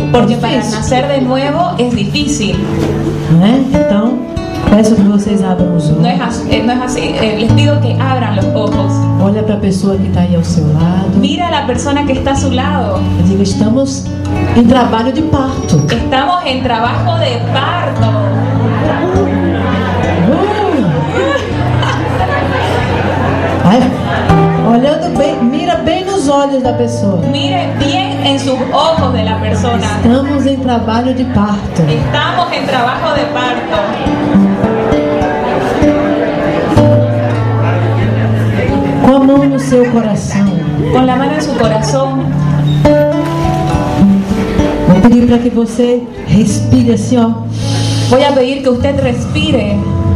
Porque para nacer de nuevo es difícil. Não é? Então, peço que vocês abram os olhos. No es así. Les pido que abran los ojos. Olha para a pessoa que está aí ao seu lado. Mira a la persona que está a su lado. E diga: estamos em trabalho de parto. Estamos en trabajo de parto. Vai, olhando bem, mira bem nos olhos da pessoa. Mire bien en sus ojos de la persona. Estamos em trabalho de parto. Estamos en trabajo de parto. Com a mão no seu coração. Con la mano en su corazón. Vou pedir para que você respire assim, ó. Voy a pedir que usted respire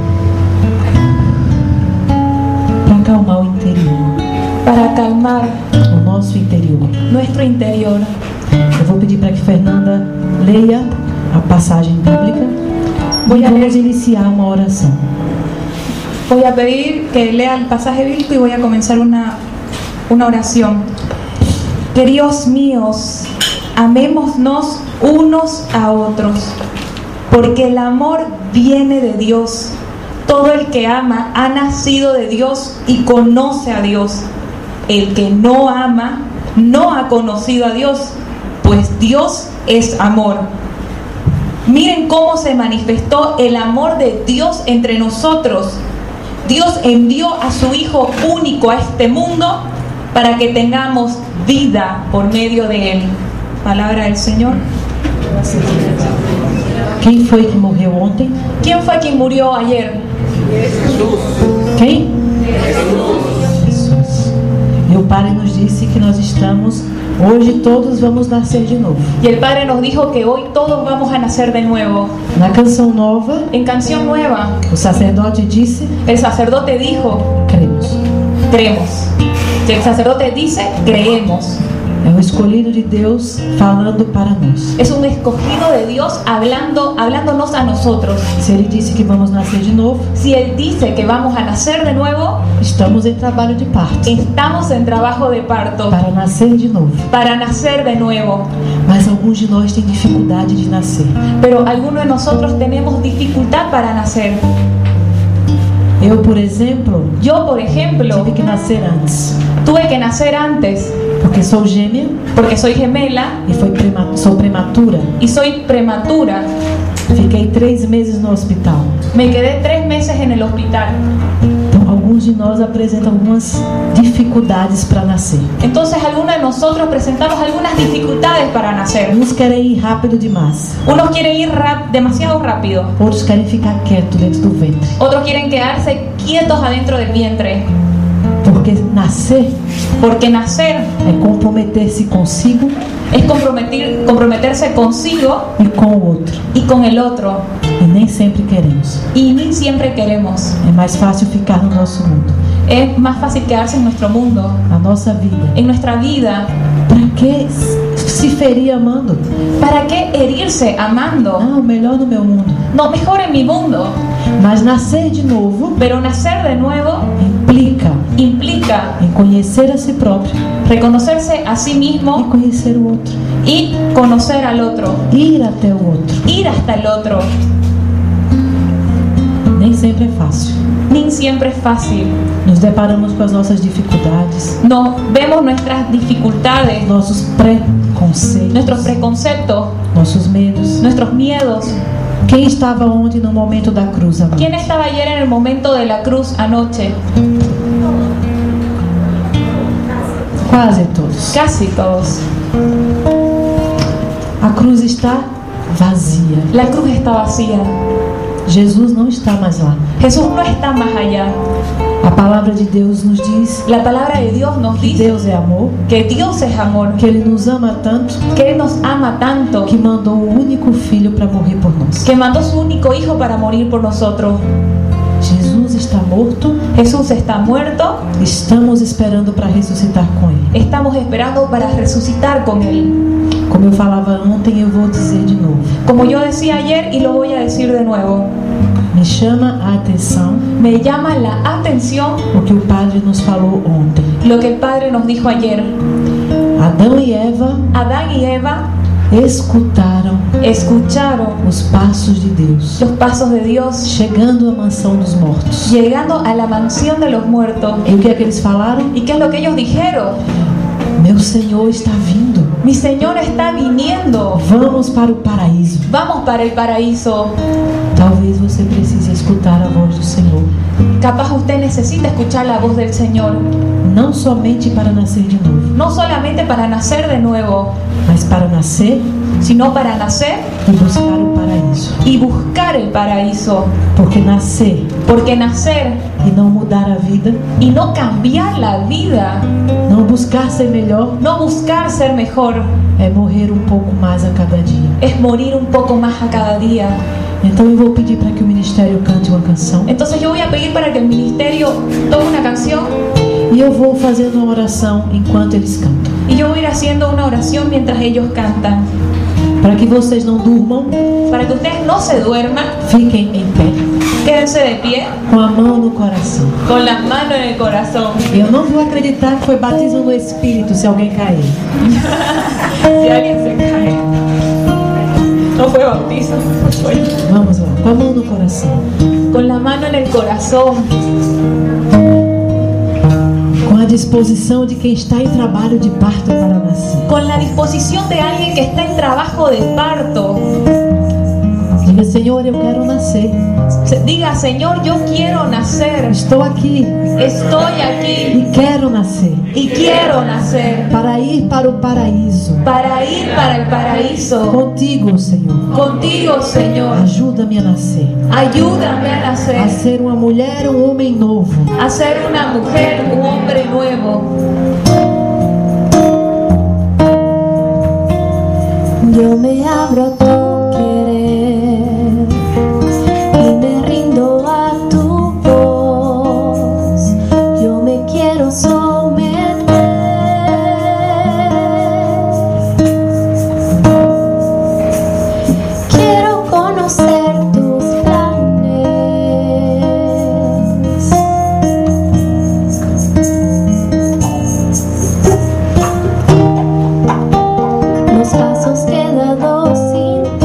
Para acalmar o interior. para calmar O nosso interior. nuestro interior. Eu vou pedir para que Fernanda leia a passagem bíblica. Voy a Vamos leer. iniciar uma oração. Voy a pedir que lea el pasaje bíblico y voy a comenzar una oración. Queridos míos, amémonos unos a otros, porque el amor viene de Dios. Todo el que ama ha nacido de Dios y conoce a Dios. El que no ama no ha conocido a Dios, pues Dios es amor. Miren cómo se manifestó el amor de Dios entre nosotros. Dios envió a su Hijo único a este mundo para que tengamos vida por medio de Él. Palabra del Señor. Quem foi que morreu ontem? ¿Quién fue quien murió ayer? Quem? Jesus. E o Pai nos disse que nós estamos, hoje todos vamos nascer de novo. Y el Padre nos dijo que hoy todos vamos a nacer de nuevo. Na canção nova, En canción nueva, o sacerdote disse: el sacerdote dijo, cremos. creemos. Si el sacerdote dice, creemos. É o escolhido de Deus falando para nós. Es un escogido de Dios hablándonos a nosotros. Se Ele disse que vamos nascer de novo, Si Él dice que vamos a nacer de nuevo, estamos em trabalho de parto. estamos en trabajo de parto Para nascer de novo. para nacer de nuevo. Mas alguns de nós têm dificuldade de nascer. Pero algunos de nosotros tenemos dificultad para nacer. Eu, por exemplo, Yo, por ejemplo, tive que nascer antes. tuve que nacer antes Porque sou gêmea porque soy gemela e sou prematura. y soy prematura. Fiquei 3 meses no hospital. Me quedé 3 meses en el hospital. Então, alguns de nós apresentam algumas dificuldades para nascer. Entonces algunos de nosotros presentamos algunas dificultades para nacer. Uns querem ir rápido demais. Unos quieren ir demasiado rápido. Outros querem ficar quieto dentro do ventre. Otros quieren quedarse quietos adentro del vientre. Porque nascer Porque nacer é comprometer-se consigo es comprometerse consigo e com o outro. y con el otro. E nem sempre queremos. Y ni siempre queremos. É mais fácil ficar no nosso mundo. Es más fácil quedarse en nuestro mundo, A nossa vida. en nuestra vida. Para que se ferir amando? ¿Para qué herirse amando? Não, melhor no meu mundo. No, mejor en mi mundo. Mas nascer de novo Pero nacer de nuevo implica em conhecer a si próprio reconocerse a sí e mismo conhecer o outro. y conocer al otro, Ir até o outro. ir hasta el otro. Nem sempre é fácil. Ni siempre es fácil. Nos deparamos com as nossas dificuldades, No vemos nuestras dificultades, nossos preconceitos, nuestros preconceptos, nossos medos. nuestros miedos. Quem estava ontem no momento da cruz, amado? ¿Quién estaba ayer en el momento de la cruz anoche? Quase todos. Casi todos. A cruz está vazia. La cruz está vacía. Jesus não está mais lá. Jesús no está más allá. A palavra de Deus nos diz La palabra de Dios nos que dice Deus é amor, que Dios es amor, que Ele nos ama tanto que Él nos ama tanto, que mandou o único Filho para morrer por nós. que mandó su único hijo para morir por nosotros. Jesus está morto, Jesús está muerto, estamos esperando para ressuscitar com Ele. estamos esperando para resucitar con Él. Como eu falava ontem, eu vou dizer de novo. Como yo decía ayer y lo voy a decir de nuevo, Me chama a atenção me llama la atención o que o Padre nos falou ontem. lo que el Padre nos dijo ayer. Adão e Eva Adán y Eva escucharon os passos de Deus, los pasos de Dios, chegando à mansão dos mortos. llegando a la mansión de los muertos. E o que é que eles falaram? ¿Y qué es lo que ellos dijeron? Meu Senhor está vindo. Mi Señor está viniendo. Vamos para o paraíso. Vamos para el paraíso. Talvez você precise escutar a voz do Senhor. Capaz usted necesita escuchar la voz del Señor. Não somente para nascer de novo, No solamente para nacer de nuevo, mas para nascer sino para nacer e buscar o paraíso. y buscar el paraíso. Porque nascer Porque nacer e não mudar a vida, y no cambiar la vida, não buscar ser melhor, no buscar ser mejor, é morrer um pouco mais a cada dia. es morir un poco más a cada día. Então eu vou pedir para que o ministério cante uma canção Entonces yo voy a pedir para que el ministerio tome una canción e eu vou fazendo uma oração enquanto eles cantam, y yo voy a ir haciendo una oración mientras ellos cantan. para que vocês não durmam, Para que ustedes no se duerman, fiquem em pé, quédense de pie com a mão no coração. con las manos en el corazón. Eu não vou acreditar que foi batismo no Espírito se alguém cair. Si alguien se cae, no fue bautizo, fue Vamos lá, com a mão no coração. con la mano en el corazón, Com a disposição de quem está em trabalho de parto para nascer. con la disposición de alguien que está en trabajo de parto. Diga, Senhor, eu quero nascer. Diga, Señor, yo quiero nacer, Estou aqui estoy aquí e quero nascer. y quiero nacer Para ir para o paraíso. para ir para el paraíso. Contigo, Senhor. Contigo, Señor, Ajuda-me a nascer. ayúdame a A nacer, ser uma mulher, um homem novo. a ser una mujer, un hombre nuevo. Yo me abro a tu querer y me rindo a tu voz. Yo me quiero someter. Quiero conocer tus planes. Los pasos que he dado sin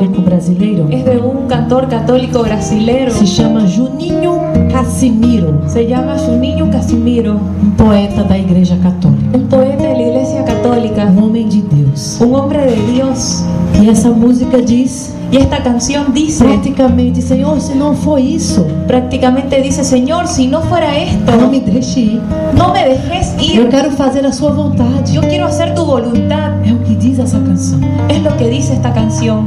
católico brasileiro. Es de un cantor católico brasilero. Se chama Juninho Casimiro, Se llama Juninho Casimiro, poeta da Igreja Católica, un poeta de la Iglesia Católica, homem de Deus. un hombre de Dios. E essa música diz Y esta canción dice, praticamente: Senhor, se não for isso, prácticamente dice, Señor, si no fuera esto, não me deixe ir. no me dejes Eu ir. quero fazer a sua vontade. Yo quiero hacer tu voluntad. É o que diz essa canção. Es lo que dice esta canción.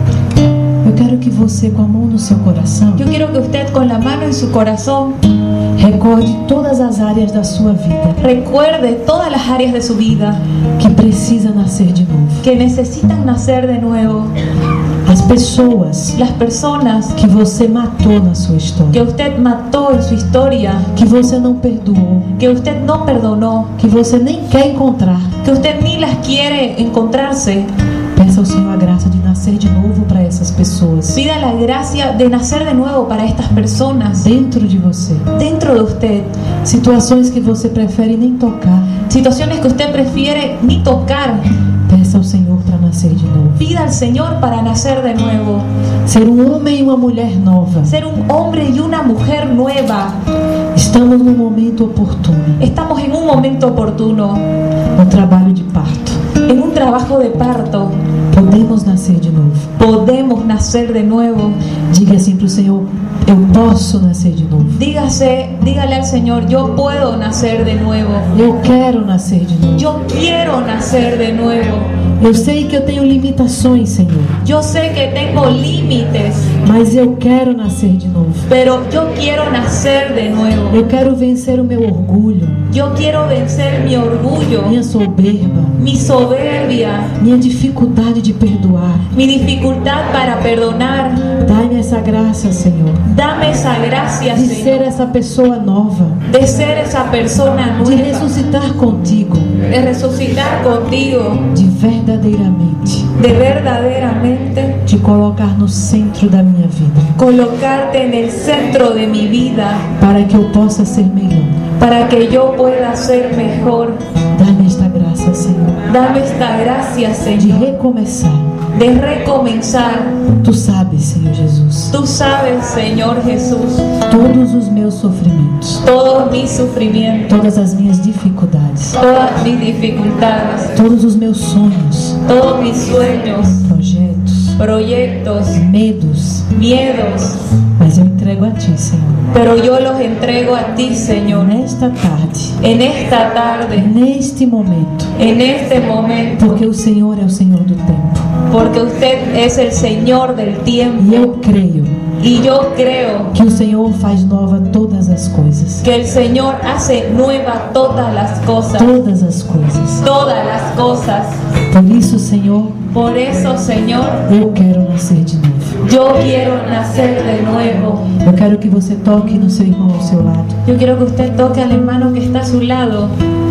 Eu quero que você, com a mão no seu coração, Yo quiero que usted con la mano en su corazón recorde todas as áreas da sua vida recuerde todas las áreas de su vida que precisa nascer de novo. que necesitan nacer de nuevo. As pessoas Las personas que você matou na sua que história, usted mató en su historia, que você não perdoou, que usted no perdonó, que você nem quer encontrar. que usted ni las quiere encontrarse, Peça ao Senhor a graça de nascer de novo para essas pessoas pida la gracia de nacer de nuevo para estas personas dentro de você. dentro de usted. Situações que você prefere nem tocar, Situaciones que usted prefiere ni tocar, peça ao Senhor para nascer de novo. pida al Señor para nacer de nuevo. Ser um homem e uma mulher nova. Ser un hombre y una mujer nueva. Estamos no momento oportuno, Estamos en un momento oportuno, no trabalho de parto. en un trabajo de parto. Podemos nascer de novo. Podemos nacer de nuevo. Diga assim para o Senhor: eu posso nascer de novo. Dígale al Señor, yo puedo nacer de nuevo. Eu quero nascer de novo. Yo quiero nacer de nuevo. Eu sei que eu tenho limitações, Senhor, Yo sé que tengo límites, mas eu quero nascer de novo. pero yo quiero nacer de nuevo. Eu quero vencer o meu orgulho, Yo quiero vencer mi orgullo, minha soberba, mi soberbia, minha dificuldade de perdoar. mi dificultad para perdonar. Dai-me essa graça, Senhor, Dame esa gracia, de ser Señor, essa pessoa nova, de ser esa persona de nueva, ressuscitar contigo, de resucitar contigo, de verdadeiramente de verdaderamente te colocar no centro da minha vida, colocarte en el centro de mi vida para que eu possa ser melhor. para que yo pueda ser mejor. Dá-me esta graça, Senhor, Dame esta gracia, de Señor, recomeçar. de recomenzar. Tu sabes, Senhor Jesus, Tú sabes, Señor Jesús, todos os meus sofrimentos, todos mis sufrimientos, todas as minhas dificuldades, todas mis dificultades, todos os meus sonhos, todos mis sueños, projetos, proyectos, medos, miedos, mas eu entrego a Ti, Senhor, pero yo los entrego a ti, Señor, nesta tarde, en esta tarde, neste momento, en este momento, porque o Senhor é o Senhor do tempo. porque usted es el Señor del E tiempo. eu creio Y yo creo que o Senhor faz nova todas as coisas. que el Señor hace nueva todas las cosas. Todas as coisas. Todas las cosas. Por isso, Senhor, Por eso, Señor, eu quero nascer de novo. yo quiero nacer de nuevo. Eu quero que você toque no seu irmão ao seu lado. Yo quiero que usted toque al hermano que está a su lado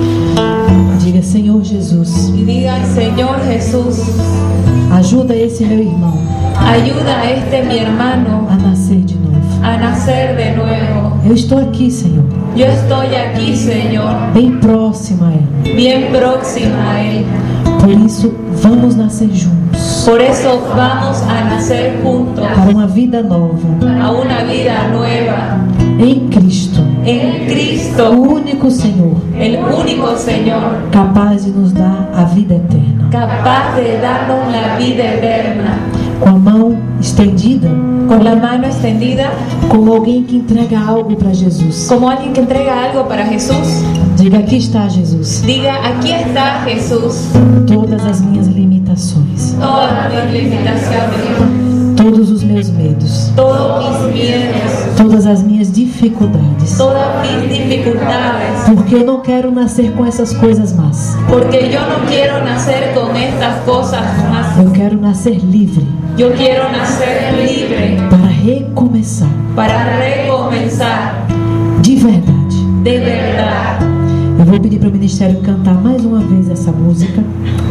Diga: Senhor Jesus, y diga, Señor Jesús, ajuda esse meu irmão ayuda a este mi hermano a nascer de novo. a nacer de nuevo. Eu estou aqui, Senhor, Yo estoy aquí, Señor, bem próxima a Ele. bien próxima a Él. Por isso, vamos nascer juntos Por eso vamos a nacer juntos para uma vida nova a una vida nueva em Cristo, en o Cristo, único Senhor el único Señor capaz de nos dar a vida eterna. capaz de darnos la vida eterna. Com a mão estendida, Con la mano extendida, como alguém que entrega algo para Jesus. como alguien que entrega algo para Jesús. Diga: aqui está Jesus. Diga, aquí está Jesús. Todas as minhas limitações, Todas mis limitaciones, todos os meus medos, todos mis miedos, todas as minhas dificuldades. todas mis dificultades. Porque eu não quero nascer com essas coisas más. Porque yo no quiero nacer con estas cosas más. Eu quero nascer livre Yo quiero nacer libre para recomeçar para recomenzar de verdade. de verdad. Eu vou pedir para o ministério cantar mais uma vez essa música,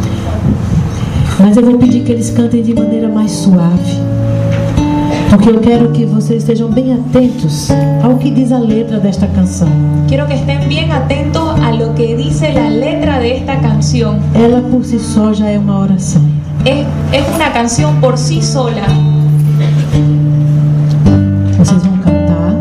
mas eu vou pedir que eles cantem de maneira mais suave, porque eu quero que vocês estejam bem atentos ao que diz a letra desta canção. Quiero que estén bien atentos a lo que dice la letra de esta canción. Ela por si só já é uma oração. es una canción por sí sola. Vocês vão cantar.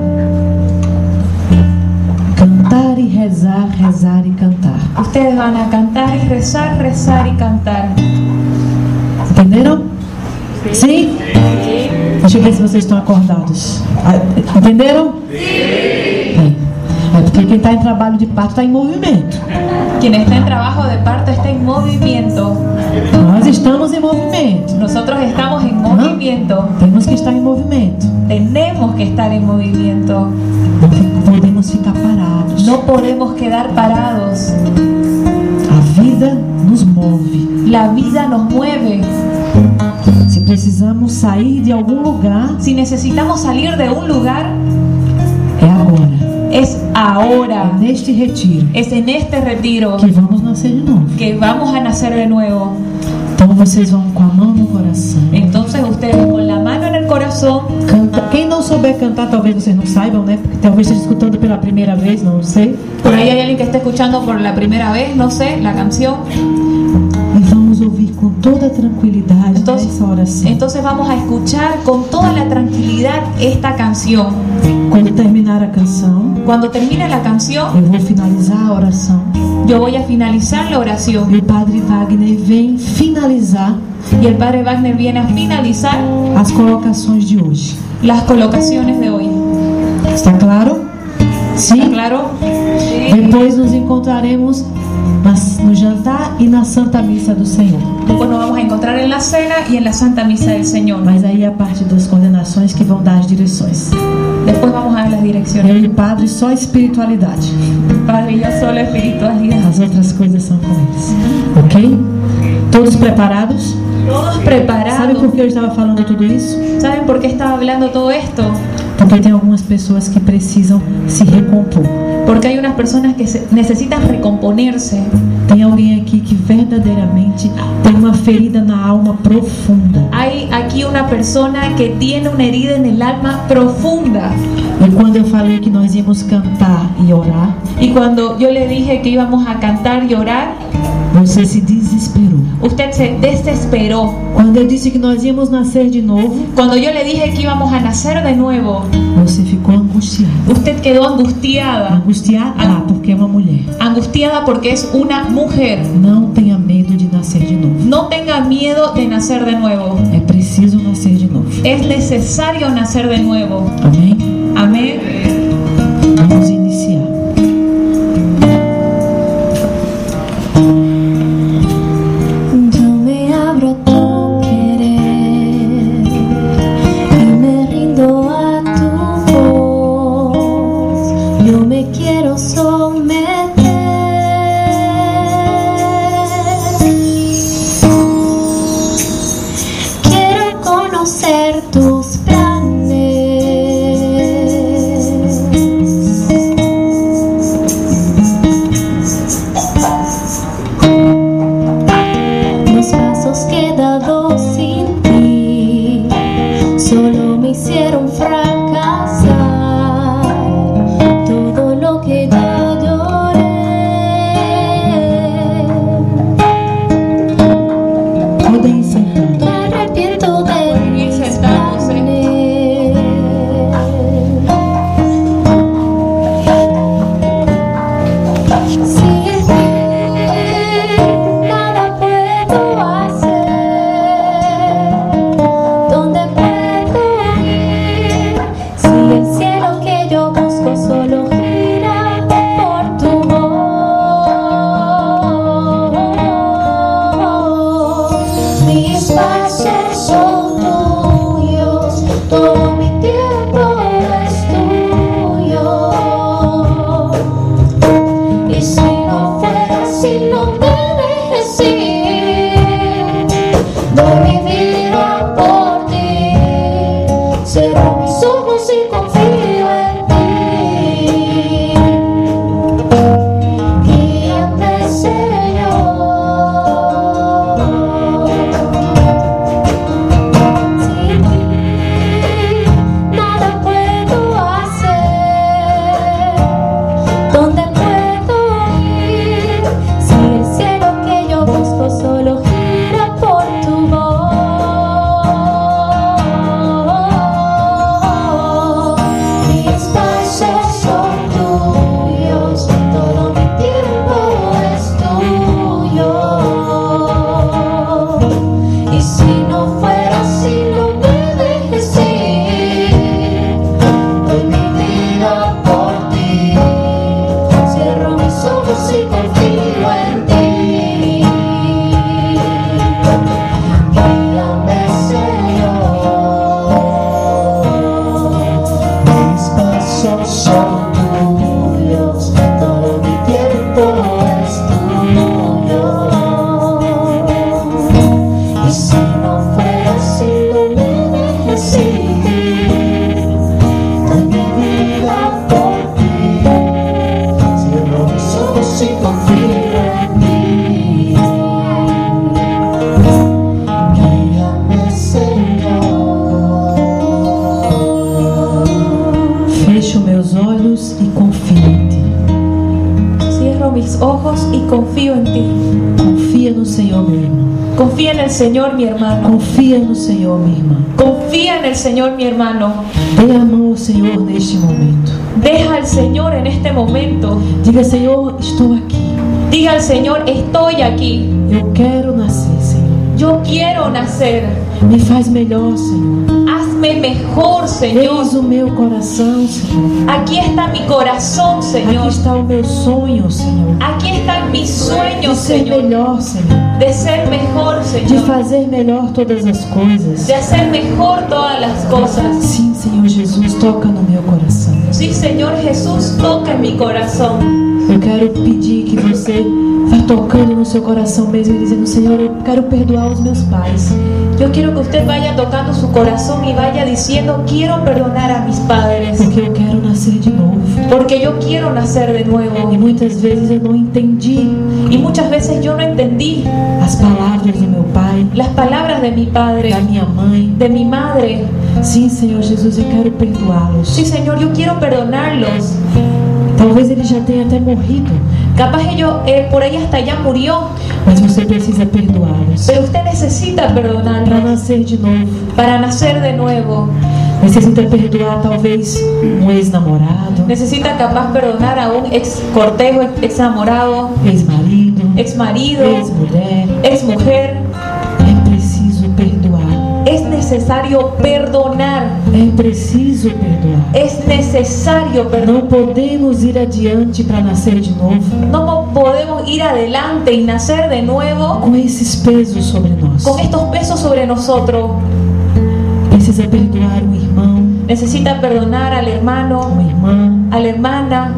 Cantar e rezar, rezar e cantar. Ustedes van a cantar y rezar, rezar y cantar. Entenderam? Sim? Deixa eu ver se vocês estão acordados. Entenderam? Sim. É porque quem está em trabalho de parto está em movimento. Quien está en trabajo de parto está en movimiento. Nós estamos em movimento. Nosotros estamos en movimiento. Temos que estar em movimento. Tenemos que estar en movimiento. Não podemos ficar parados. No podemos quedar parados. A vida nos move. La vida nos mueve. Se precisamos sair de algum lugar, Si necesitamos salir de un lugar, é agora. es ahora. É neste retiro Es en este retiro que vamos nascer de novo. que vamos a nacer de nuevo. Então vocês vão com a mão no coração. Entonces ustedes con la mano en el corazón, Canta. Quem não souber cantar, talvez vocês não saibam, né? Porque talvez esteja escutando pela primeira vez, não sei. por ahí hay alguien que está escuchando por la primera vez, no sé, la canción. E vamos ouvir com toda a tranquilidade essa oração. Entonces vamos a escuchar con toda la tranquilidad esta canción. Quando terminar a canção, Cuando termine la canción, eu vou finalizar a oração. yo voy a finalizar la oración E o Padre Wagner vem finalizar y el Padre Wagner viene a finalizar as colocações de hoje. las colocaciones de hoy. Está claro? ¿Está Sim? claro? Depois nos encontraremos no jantar e na Santa Missa do Senhor. Después nos vamos a encontrar en la cena y en la Santa Misa del Señor. Mas aí é a parte das coordenações que vão dar as direções. Después vamos a ver las Eu direcciones. e o Padre só espiritualidade. Padre, yo solo espiritualidad. As outras coisas são com eles. Ok? Todos preparados? Todos Sabe preparados. por que eu estava falando tudo isso? ¿Saben por qué estaba hablando todo esto? Porque tem algumas pessoas que precisam se recompor. Porque hay unas personas que necesitan recomponerse. Tem alguém aqui que verdadeiramente tem uma ferida na alma profunda. Hay aquí una persona que tiene una herida en el alma profunda. E quando eu falei que nós íamos cantar e orar, Y cuando yo le dije que íbamos a cantar y orar, você se desesperou. usted se desesperó. Quando eu disse que nós íamos nascer de novo, Cuando yo le dije que íbamos a nacer de nuevo, você ficou angustiada. usted quedó angustiada. Angustiada porque é uma mulher. Angustiada porque es una mujer. Não tenha medo de nascer de novo. No tenga miedo de nacer de nuevo. É preciso nascer de novo. Es necesario nacer de nuevo. Amém? Amén. Vamos iniciar. Yo me abro a tu querer y me rindo a tu voz. Yo me quiero someter. Quiero conocer tus planes. Los pasos que he dado sin ti solo me hicieron fracasar. Todo lo que ya lloré, Podem sentar. me arrepiento de Bien, mis sentándose. planes. Sin ti nada puedo hacer. ¿Dónde puedo ir? Si el cielo que yo busco solo gira por tu voz. Mis pasos son tuyos, todo mi tiempo es tuyo. Y si no fuera así, no me dejes ir. Doy mi vida por ti. Cierro mis ojos y confío en ti. Guíame, Señor. Sin ti nada puedo hacer. ¿Dónde puedo ir? Si el cielo que yo busco solo gira por tu voz. olhos e confio em Ti. Cierro mis ojos y confío en ti. Confia no Senhor, meu irmão. Confía en el Señor, mi hermano. Confia no Senhor, minha irmã. Confía en el Señor, mi hermano. Dê a mão ao Senhor neste momento. Deja al Señor en este momento. Diga, Senhor, estou aqui. Diga al Señor, estoy aquí. Eu quero nascer, Senhor. Yo quiero nacer. Me faz melhor, Senhor. Hazme mejor, Señor. Eis o meu coração, Senhor. Aquí está mi corazón, Aqui Señor. está o meu sonho, Senhor. Aquí están mis De sueños, ser Señor. melhor, Senhor. De ser mejor, De Señor. fazer melhor todas as coisas. De hacer mejor todas las cosas. Sim, Senhor Jesus, toca no meu coração. Sí, Señor Jesús, toca en mi corazón. Eu quero pedir que você vá tocando no seu coração mesmo e dizendo, Senhor, eu quero perdoar os meus pais. Yo quiero que usted vaya tocando su corazón y vaya diciendo, quiero perdonar a mis padres. Porque eu quero nascer de novo. Porque yo quiero nacer de E nuevo. muitas vezes eu não entendi Y muchas veces yo no entendí as palavras do meu pai, las palabras de mi padre, da minha mãe. de mi madre. Sim, Senhor Jesus, eu quero perdoá-los. Sí, Señor, yo quiero perdonarlos. Talvez ele já tenha até morrido, Capaz él por ahí hasta ya murió, mas você precisa perdoá-los pero usted necesita para perdonarlos nascer de novo. para nacer de nuevo. Necessita perdoar talvez um ex-namorado, Necesita capaz perdonar a un ex cortejo, ex enamorado, ex-marido, ex marido, ex-mulher. ex mujer. É preciso perdoar. Es necesario perdonar. É preciso perdoar. Es necesario perdonar. Não podemos ir adiante para nascer de novo No podemos ir adelante y nacer de nuevo com esses pesos sobre nós. con estos pesos sobre nosotros. Precisa perdoar um irmão, Necesita perdonar al hermano, uma irmã. a la hermana.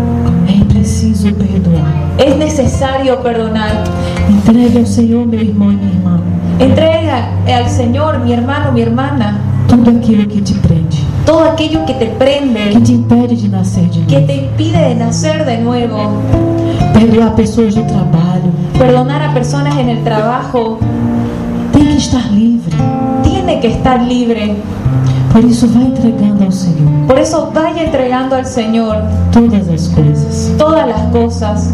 É preciso perdoar. Es necesario perdonar. Entregue ao Senhor, meu irmão e minha irmã, Entrega al Señor, mi hermano, mi hermana, tudo aquilo que te prende, todo aquello que te que prende, te impede de nascer de que novo. te impide de nacer de nuevo. Perdoar pessoas do trabalho. Perdonar a personas en el trabajo. Tem que estar livre. Tiene que estar libre. Por isso, vai entregando ao Senhor Por eso vaya entregando al Señor todas as coisas. todas las cosas.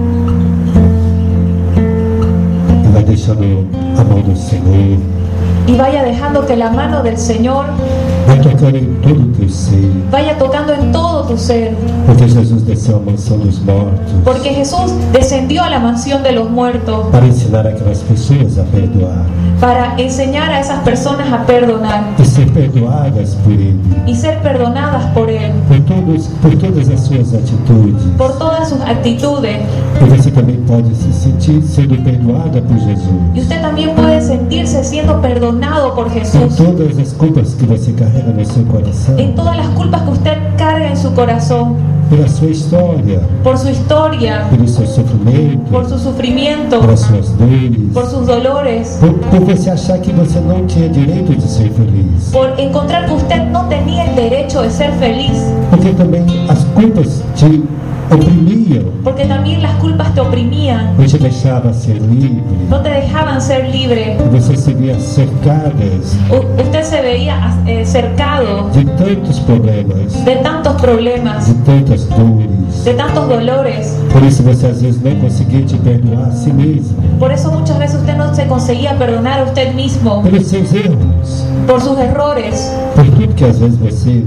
E vai deixando a mão do Senhor, Y vaya dejando que la mano del Señor vai tocando em todo o teu ser, vaya tocando en todo tu ser. porque Jesus desceu à mansão dos mortos Porque Jesús descendió a la mansión de los muertos para ensinar aquelas pessoas a perdoar para enseñar a esas personas a perdonar e ser perdoadas por Ele, y ser perdonadas por Él, por todas as suas atitudes. por todas sus actitudes. E você também pode se sentir sendo perdoada por Jesus. Y usted también puede sentirse siendo perdonado por Por Jesús todas as culpas que você carrega no seu coração, en todas las culpas que usted carga en su corazón, pela sua história, por su historia, pelo seu sofrimento, por su sufrimiento, pelas suas dores, por sus dolores, por você achar que você não tinha direito de ser feliz. por encontrar que usted no tenía el derecho de ser feliz, Porque também as culpas te oprimiam, porque también las culpas te oprimían, não te deixavam ser livre. no te dejaban ser libre. E você se via cercadas Usted se veía cercado de tantos problemas, de tantos problemas, de tantas dores. de tantos dolores. Por isso você às vezes não conseguia te perdoar a si mesmo, Por eso muchas veces usted no se conseguía perdonar a usted mismo pelos seus erros, por sus errores, por tudo que às vezes você,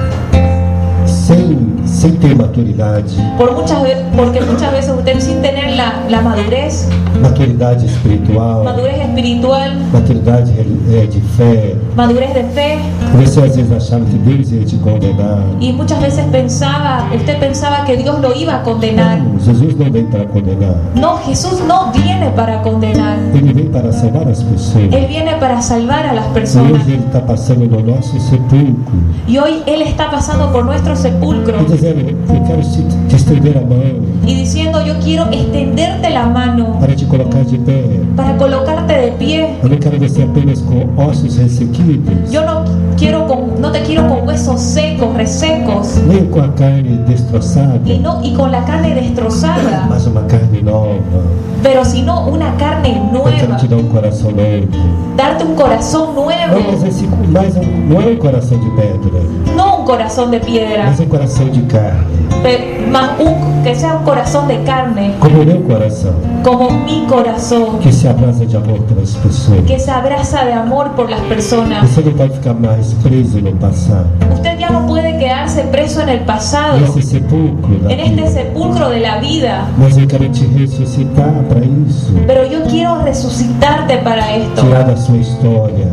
sem ter maturidade, porque muchas veces usted sin tener la madurez espiritual, espiritual, maturidade de fé, madurez de fe, você às vezes achava que Deus ia te condenar. y muchas veces usted pensaba que Dios lo iba a condenar. Não, Jesus não vem para condenar, No, Jesús no viene para condenar, Ele vem para salvar as pessoas. Él viene para salvar a las E personas. hoje Ele está passando no nosso sepulcro Y hoy Él está pasando por nuestro sepulcro e dizendo: eu quero te estender a mão y diciendo, yo quiero extenderte la mano para te colocar de pé. para colocarte de pie. Eu não quero você apenas com ossos ressequidos, Yo no te quiero con huesos secos, resecos, nem com a carne destroçada, y con la carne destrozada, mas uma carne nova. pero sino una carne Eu quero nueva, te dar um coração novo. darte un corazón Não, nuevo, mas não é um coração de pedra, no un corazón de piedra, mas um coração de carne, más que sea un corazón de carne, como o meu coração, como mi corazón, que se abraça de amor pelas pessoas. que se abraza de amor por las personas. Você não pode ficar mais preso no passado, Usted ya no puede quedarse preso en el pasado, nesse sepulcro da en este vida. sepulcro de la vida. Mas eu quero te ressuscitar para isso, Pero yo quiero resucitarte para esto, tirar da sua história,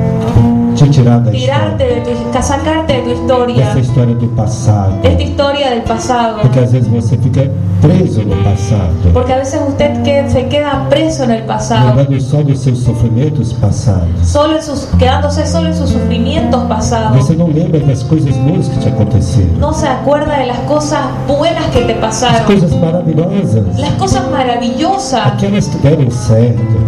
te tirar da tirarte história, de sacarte de tu historia, dessa história do passado. de esta historia del pasado. Porque às vezes você fica preso no passado, Porque a veces usted se queda preso en el pasado, lembrando só dos seus sofrimentos passados. quedándose solo en sus sufrimientos pasados. Você não lembra das coisas boas que te aconteceram, No se acuerda de las cosas buenas que te as pasaron, coisas maravilhosas, las cosas maravillosas, aquelas que deram certo,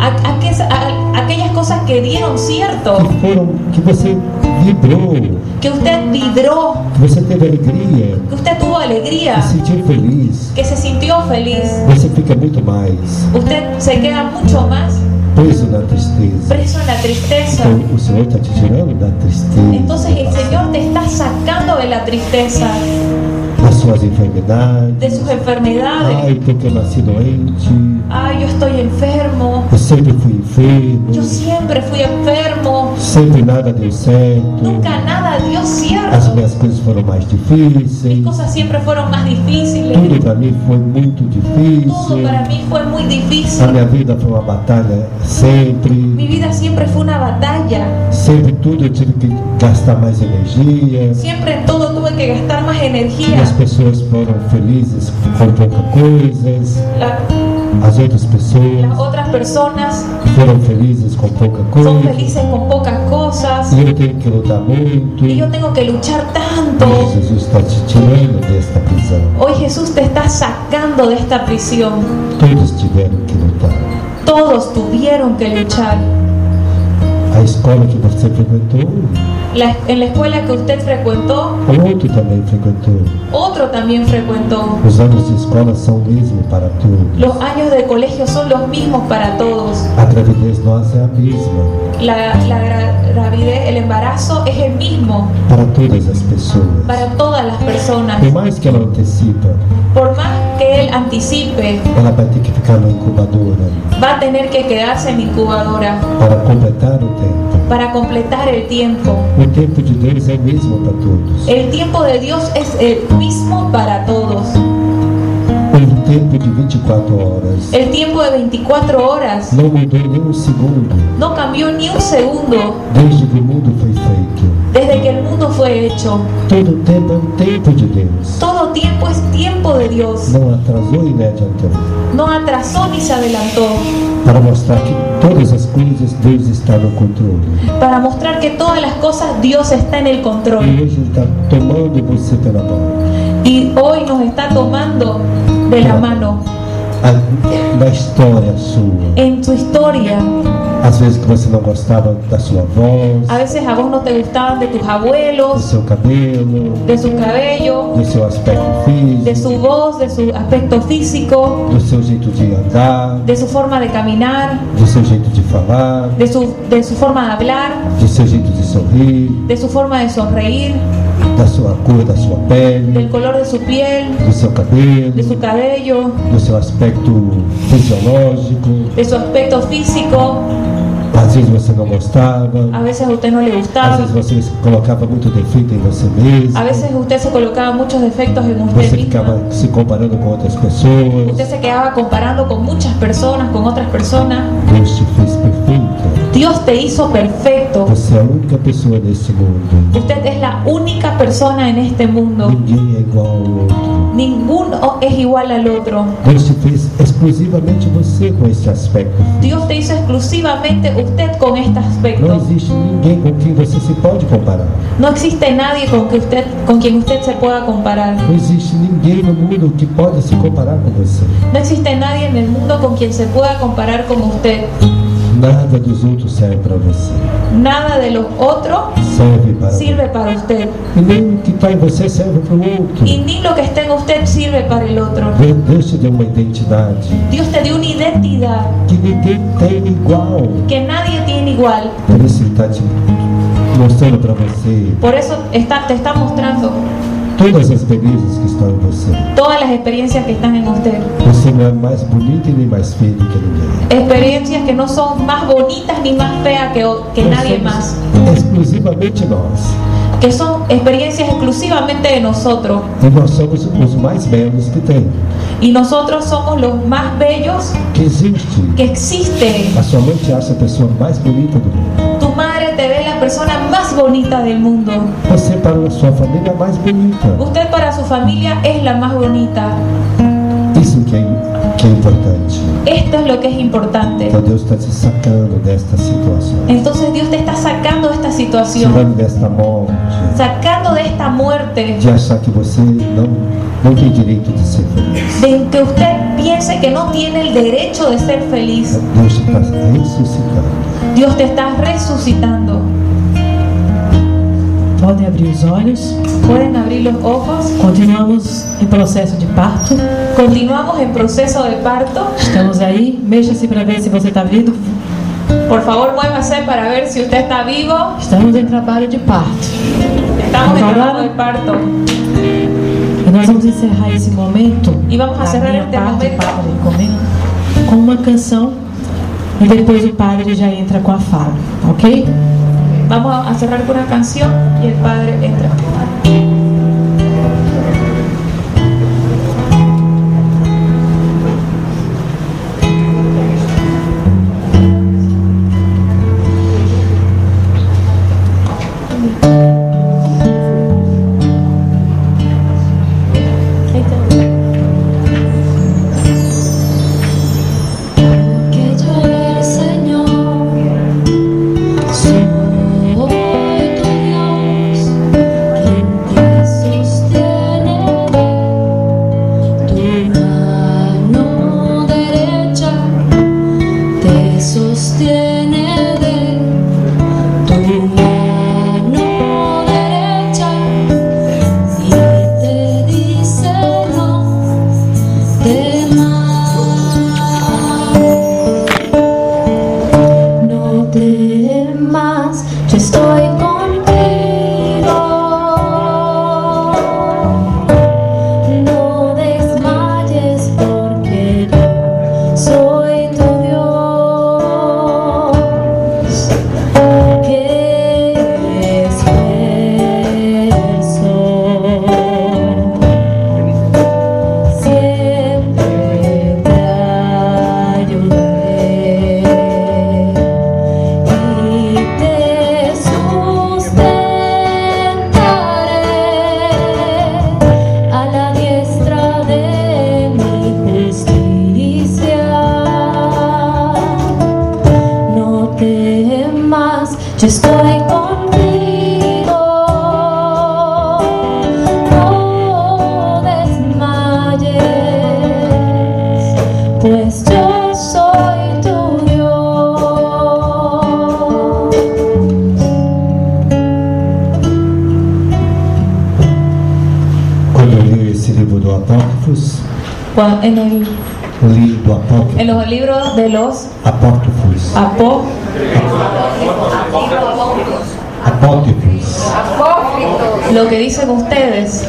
aquellas cosas que dieron cierto, que você vibrou, que usted vibró, que você teve alegria, que usted tuvo alegría, se sentiu feliz. que se sintió feliz. Você fica muito mais Usted se queda mucho más preso na tristeza. preso en la tristeza. Então, o Senhor está te tirando da tristeza, Entonces el Señor te está sacando de la tristeza, das suas enfermidades. de sus enfermedades. Ai, porque eu nasci doente, Ay, yo estoy enfermo, eu sempre fui enfermo, yo siempre fui enfermo, sempre nada deu certo, nunca nada dio as cierto, minhas coisas foram mais mis difíceis, cosas siempre fueron más difíciles, tudo para mim foi muito todo difícil, para mí fue muy a difícil, minha vida foi uma batalha mi sempre, vida siempre fue una batalla, sempre tudo eu tive que gastar mais energia, siempre en todo tuve que gastar más e energía. as pessoas foram felizes com pouca coisas, as outras pessoas Las otras personas foram felizes com pouca son coisa, felices con pocas cosas e eu tenho que lutar muito. y yo tengo que luchar tanto. Hoje Jesus está te tirando desta prisão. Hoy Jesús te está sacando de esta prisión. Todos tiveram que lutar. Todos tuvieron que luchar. A escola que você frequentou, En la escuela que usted frecuentó, outro também frequentou. otro también frecuentó. Os anos de escola são o mesmo para todos. Los años de colegio son los mismos para todos. A gravidez nossa é a mesma La gravidez, el embarazo es el mismo para todas as pessoas. para todas las personas. Por mais que ela antecipa, Por más que él anticipe, ela vai ter que ficar na incubadora va a tener que quedarse en incubadora para completar o tempo. para completar el tiempo. O tempo de Deus é o mesmo para todos. El tiempo de Dios es el mismo para todos. O tempo de 24 horas El tiempo de 24 horas não mudou nem um segundo no cambió ni un segundo desde que o mundo foi feito. desde que el mundo fue hecho. Todo tempo é um tempo de Deus. Todo tiempo es tiempo de Dios. Não atrasou e nem adiantou. No atrasó ni se adelantó. Para mostrar que todas as coisas Deus está no controle. Para mostrar que todas las cosas Dios está en el E control. hoje Ele está tomando você pela mão. Y hoy nos está tomando de la mano Na história sua. en su historia. Às vezes que você não gostava da sua voz, A veces a vos no te gustaban de tus do abuelos, seu cabelo, de su cabello, do seu aspecto de físico, su voz, de su aspecto físico, do seu jeito de andar, de su forma de caminar, do seu jeito de falar, de su forma de hablar, do seu jeito de sorrir, de su forma de sonreír, da sua cor da sua del pele, color de su piel, do seu cabelo, de su cabello, do seu aspecto fisiológico. de su aspecto físico. Às vezes você não gostava, A veces a usted no le às gustaba, vezes você colocava muito defeito em você mesmo, a veces usted se colocaba muchos defectos en usted você misma. ficava se comparando com outras pessoas. Usted se quedaba comparando con muchas personas, con otras personas. Deus te fez perfeito. Dios te hizo perfecto. Você é a única pessoa nesse mundo. Usted es la única persona en este mundo. Ninguém é igual ao outro. Ninguno es igual al otro. Deus te fez exclusivamente você com esse aspecto. Dios te hizo exclusivamente usted con este Não aspecto. existe ninguém com quem você se pode comparar. No existe nadie con quien usted se pueda comparar. Não existe ninguém no mundo que pode se comparar com você. No existe nadie en el mundo con quien se pueda comparar como usted. Nada dos outros serve para você. Nada de los otros Serve para sirve para usted. E nem o que está em você serve para o outro. Y ni lo que está en usted sirve para el otro. Deus te deu uma identidade Dios te dio una identidad que ninguém tem igual. que nadie tiene igual. Por isso Ele está te mostrando para você Por eso te está mostrando todas as belezas que estão em você. todas las experiencias que están en usted. Você não é mais bonita e nem mais feia do que ninguém. Experiencias que no son más bonitas ni más feas que nadie más. Exclusivamente nós. Que son experiencias exclusivamente de nosotros. E nós somos os mais belos que tem. Y nosotros somos los más bellos Que existe. que existen. A sua mãe te acha a pessoa mais bonita do mundo. Tu madre te ve la persona más bonita del mundo. Você para a sua família é a mais bonita. Usted para su familia es la más bonita. Isso que é importante. Esto es lo que es importante. Então Deus está te sacando desta situação. Entonces Dios te está sacando de esta situación, Tirando desta morte. sacando de esta muerte, De achar que você não tem direito de ser feliz. de que usted piense que no tiene el derecho de ser feliz. Deus te está ressuscitando. Dios te está resucitando. Podem abrir os olhos. Pueden abrir los ojos. Continuamos em processo de parto. Continuamos en proceso de parto. Estamos aí. Mexa-se para ver se você está vivo. Por favor, muévase para ver si usted está vivo. Estamos em trabalho de parto. Estamos en trabajo de parto. E nós vamos encerrar esse momento, E vamos a da cerrar minha este parte, momento. padre, comigo, com uma canção. E depois o padre já entra com a fala, ok? Vamos a cerrar con una canción y el Padre entra. Que yo el Señor soy tu Dios, quien te sostiene tu mano derecha, te sostiene de tu mano derecha y te dice no temas, yo estoy contigo. No desmayes porque yo soy tu Dios. Que esfuerzo, siempre te ayudaré. Y te sustentaré a la diestra de mi justicia. No temas, yo estoy contigo. No desmayes, pues yo soy tu Dios. Quando eu li esse livro do Apócrifos, En o livro do Apócrifos, los libros de los Apócrifos, Apócrifos, lo que dicen ustedes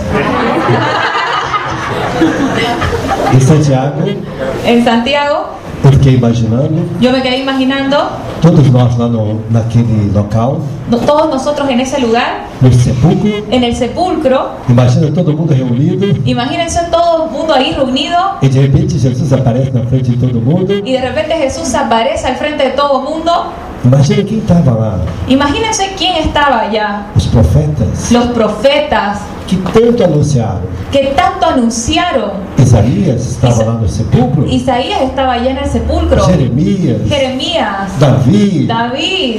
em Santiago, en Santiago, eu fiquei imaginando yo me quedé imaginando todos nós lá naquele local, todos nosotros en ese lugar, no sepulcro. en el sepulcro. Imagina todo mundo reunido Imagínense todo el mundo ahí reunido e de repente Jesus aparece na frente de todo mundo. y de repente Jesús aparece al frente de todo el mundo. Imagina quem estava lá, Imagínense quién estaba allá. os profetas Los profetas que tanto anunciaram. que tanto anunciaron. Isaías estava lá no sepulcro, Isaías estaba allá en el sepulcro. Jeremias, Jeremías, Davi, David,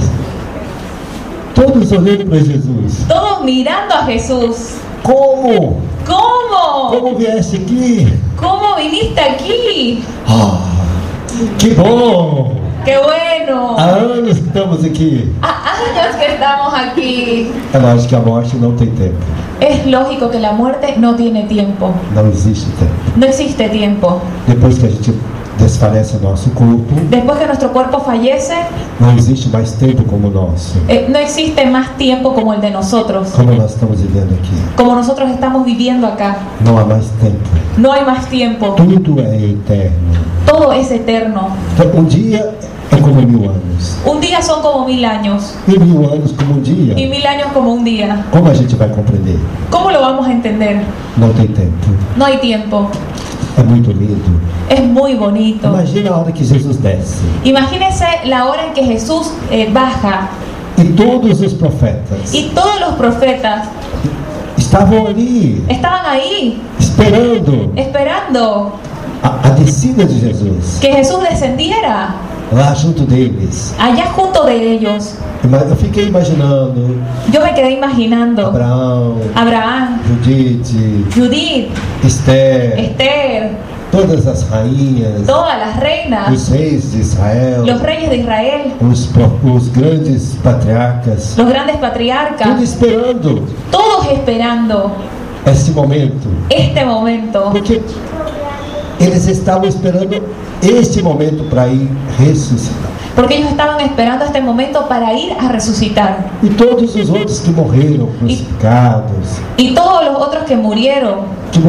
todos olhando para Jesus. todos mirando a Jesús. Como? ¿Cómo? Como vieste aqui? ¿Cómo viniste aquí? Ah, que bom! ¡Qué bueno! Há anos que estamos aqui. Años que estamos aquí. É lógico que a morte não tem tempo. Es lógico que la muerte no tiene tiempo. Não existe tempo. No existe tiempo. Depois que a gente desfalece o nosso corpo, después que nuestro cuerpo fallece, não existe mais tempo como o nosso, no existe más tiempo como el de nosotros, como nós estamos vivendo aqui. como nosotros estamos viviendo acá. Não há mais tempo. No hay más tiempo, Tudo é eterno. todo es eterno. Então, dia é como 1000 anos. Un día son como 1000 años E 1000 anos como dia. y 1000 años como un día. Como a gente vai compreender? ¿Cómo lo vamos a entender? Não tem tempo. No hay tiempo. É muito lindo. Es muy bonito. Imagina a hora que Jesus desce. Imagínense la hora en que Jesús baja E todos os profetas y todos los profetas estavam ali, estaban ahí esperando a descida de Jesus, que Jesús descendiera lá junto deles. allá junto de ellos. Eu fiquei imaginando Yo me quedé imaginando Abraham, Judith, Esther, todas as rainhas, todas las reinas, os reis de Israel, los reyes de Israel, os grandes patriarcas, los grandes tudo patriarcas, esperando todos esperando esse momento, este momento, porque eles estavam esperando este momento para ir ressuscitar. porque ellos estaban esperando este momento para ir a resucitar. E todos os outros que morreram crucificados, Y todos los otros que murieron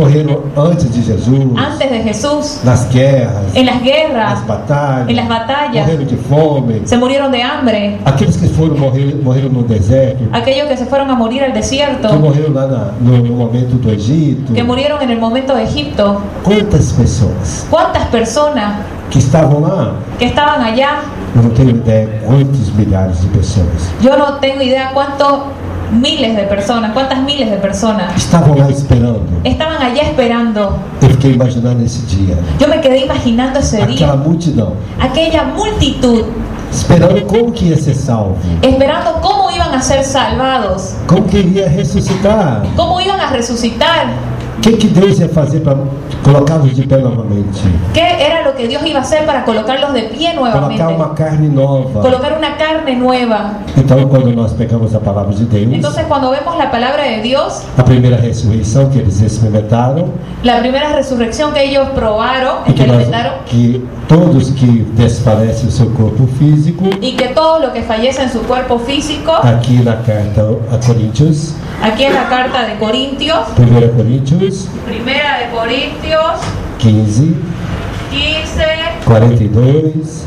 antes de Jesus, antes de Jesús, nas guerras, en las guerras, nas batalhas, en las batallas, morreram de fome, se murieron de hambre. aqueles que morreram no deserto, Aquellos que se fueron a morir al que desierto, morreram lá no momento do Egito. que murieron en el momento de Egipto. Quantas pessoas ¿Cuántas personas que estavam lá? que estaban allá? Eu não tenho ideia quantos milhares de pessoas Yo no tengo idea cuántos miles de personas, cuántas miles de personas estavam lá esperando. estaban allá esperando. Eu fiquei imaginando esse dia, Yo me quedé imaginando ese aquela día, multidão, aquella multitud, esperando como que ia ser salvo, esperando cómo iban a ser salvados, como que iria ressuscitar, cómo iban a resucitar, o que Deus ia fazer para colocá-los de pé novamente, qué era lo que Dios iba a hacer para colocarlos de pie nuevamente, colocar uma carne nova. colocar una carne nueva. Então, quando nós pegamos a palavra de Deus, Entonces, cuando vemos la palabra de Dios, a primeira ressurreição que eles experimentaram, la primera resurrección que ellos probaron, e experimentaron, que todos que desfalecem o seu corpo físico, y que todo lo que fallece en su cuerpo físico, aqui na carta a Coríntios, aquí en la carta de Corintios, 1 Coríntios primera de Corintios 15, 15, 42,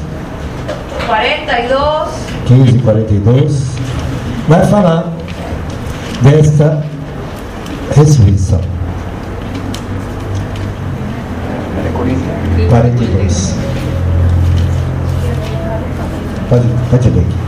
42, 15 e 42, vai falar desta ressurreição. 42. Pode ler aqui.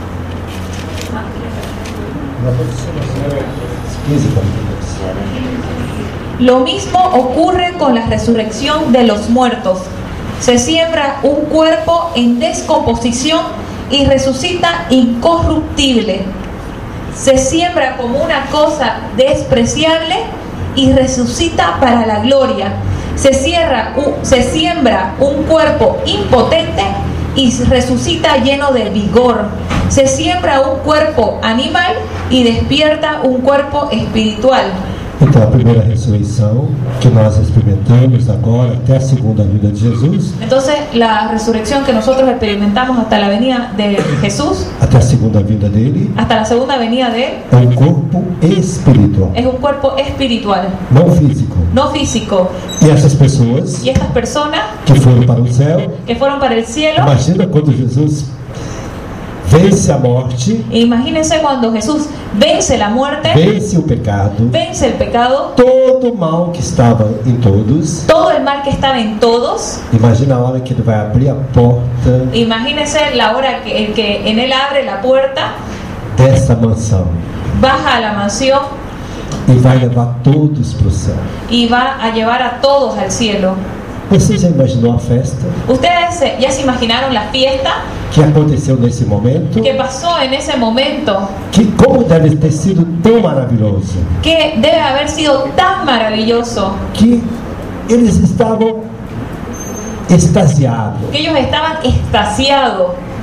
15 e 42. Lo mismo ocurre con la resurrección de los muertos. Se siembra un cuerpo en descomposición y resucita incorruptible. Se siembra como una cosa despreciable y resucita para la gloria. Se siembra un cuerpo impotente y resucita lleno de vigor. Se siembra un cuerpo animal y despierta un cuerpo espiritual. Então, a primeira ressurreição que nós experimentamos agora, até a segunda vinda de Jesus, Entonces, la resurrección que nosotros experimentamos hasta la venida de Jesús, até a segunda vinda dele, hasta la segunda venida de Él, é um corpo espiritual, es un cuerpo espiritual, não físico. no físico. E essas pessoas Y estas personas que foram para o céu, que fueron para el cielo, imagina quando Jesus vence a morte, imagínense cuando Jesús vence la muerte, vence o pecado, vence el pecado, todo o mal que estava em todos. todo el mal que estaba en todos. Imagina a hora que ele vai abrir a porta Imagínense la hora que el que en él abre la puerta, dessa mansão baja a la mansión e vai levar todos para o céu. y va a llevar a todos al cielo. Você já imaginou a festa ¿Ustedes ya se imaginaron la fiesta que aconteceu nesse momento? que pasó en ese momento? Que como deve ter sido tão maravilhoso, Que debe haber sido tan maravilloso, que eles estavam extasiados, que ellos estaban extasiados,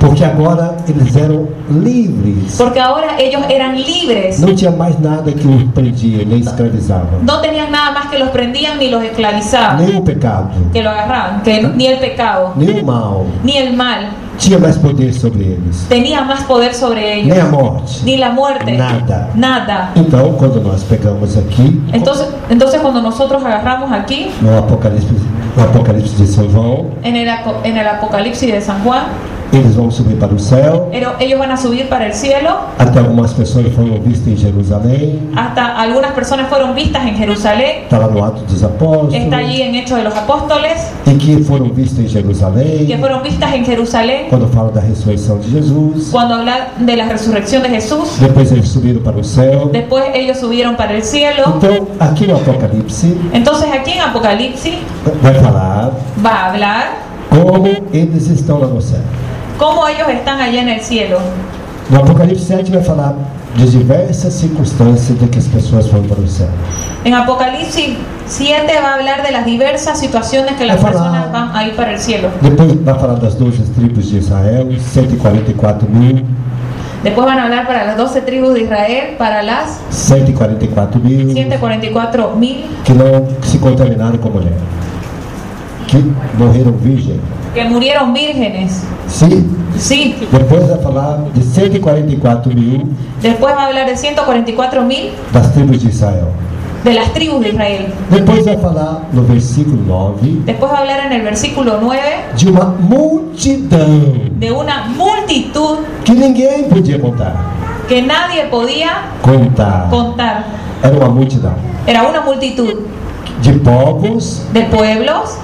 Porque agora eles eram livres. Porque ahora ellos eran libres. Não tinha mais nada que os prendia, nem escravizava. No tenían nada más que los prendían ni los esclavizaban, Nem o pecado, que lo agarraban, que ni el pecado, nem o mal ni el mal tinha mais poder sobre eles. tenía más poder sobre ellos, Nem a morte. ni la muerte, Nada. nada. Então, quando nós pegamos aqui, Entonces cuando nosotros agarramos aquí no Apocalipse de São João, en el Apocalipsis de San Juan, eles vão subir para o céu. ellos van a subir para el cielo. Até algumas pessoas foram vistas em Jerusalém. Hasta algunas personas fueron vistas en Jerusalén. Está lá no Atos dos Apóstolos. Está allí en Hechos de los Apóstoles, E que foram vistas em Jerusalém. que fueron vistas en Jerusalén Quando fala da ressurreição de Jesus. cuando habla de la resurrección de Jesús. Depois eles subiram para o céu. Después ellos subieron para el cielo. Então, aqui no Apocalipse, Entonces aquí en Apocalipsis vai falar va a hablar como eles estão lá no céu. cómo ellos están allá en el cielo. No Apocalipse 7 vai falar de diversas circunstâncias de que as pessoas foram para o céu. En Apocalipsis 7 va a hablar de las diversas situaciones que las personas van a ir para el cielo. Depois vai falar das 12 tribos de Israel, 144.000. Después van a hablar para las 12 tribus de Israel, para las 144.000 144.000 que não se contaminaram com mulher, que morreram virgem. que murieron vírgenes. Sim. Sí. Depois vai falar de 144.000 Después va a hablar de 144.000 das tribos de Israel. de las tribus de Israel. Depois vai falar no versículo 9 Después va a hablar en el versículo 9 de uma multidão de una multitud que ninguém podia contar. que nadie podía contar. Era uma multidão Era una multitud de povos, de pueblos,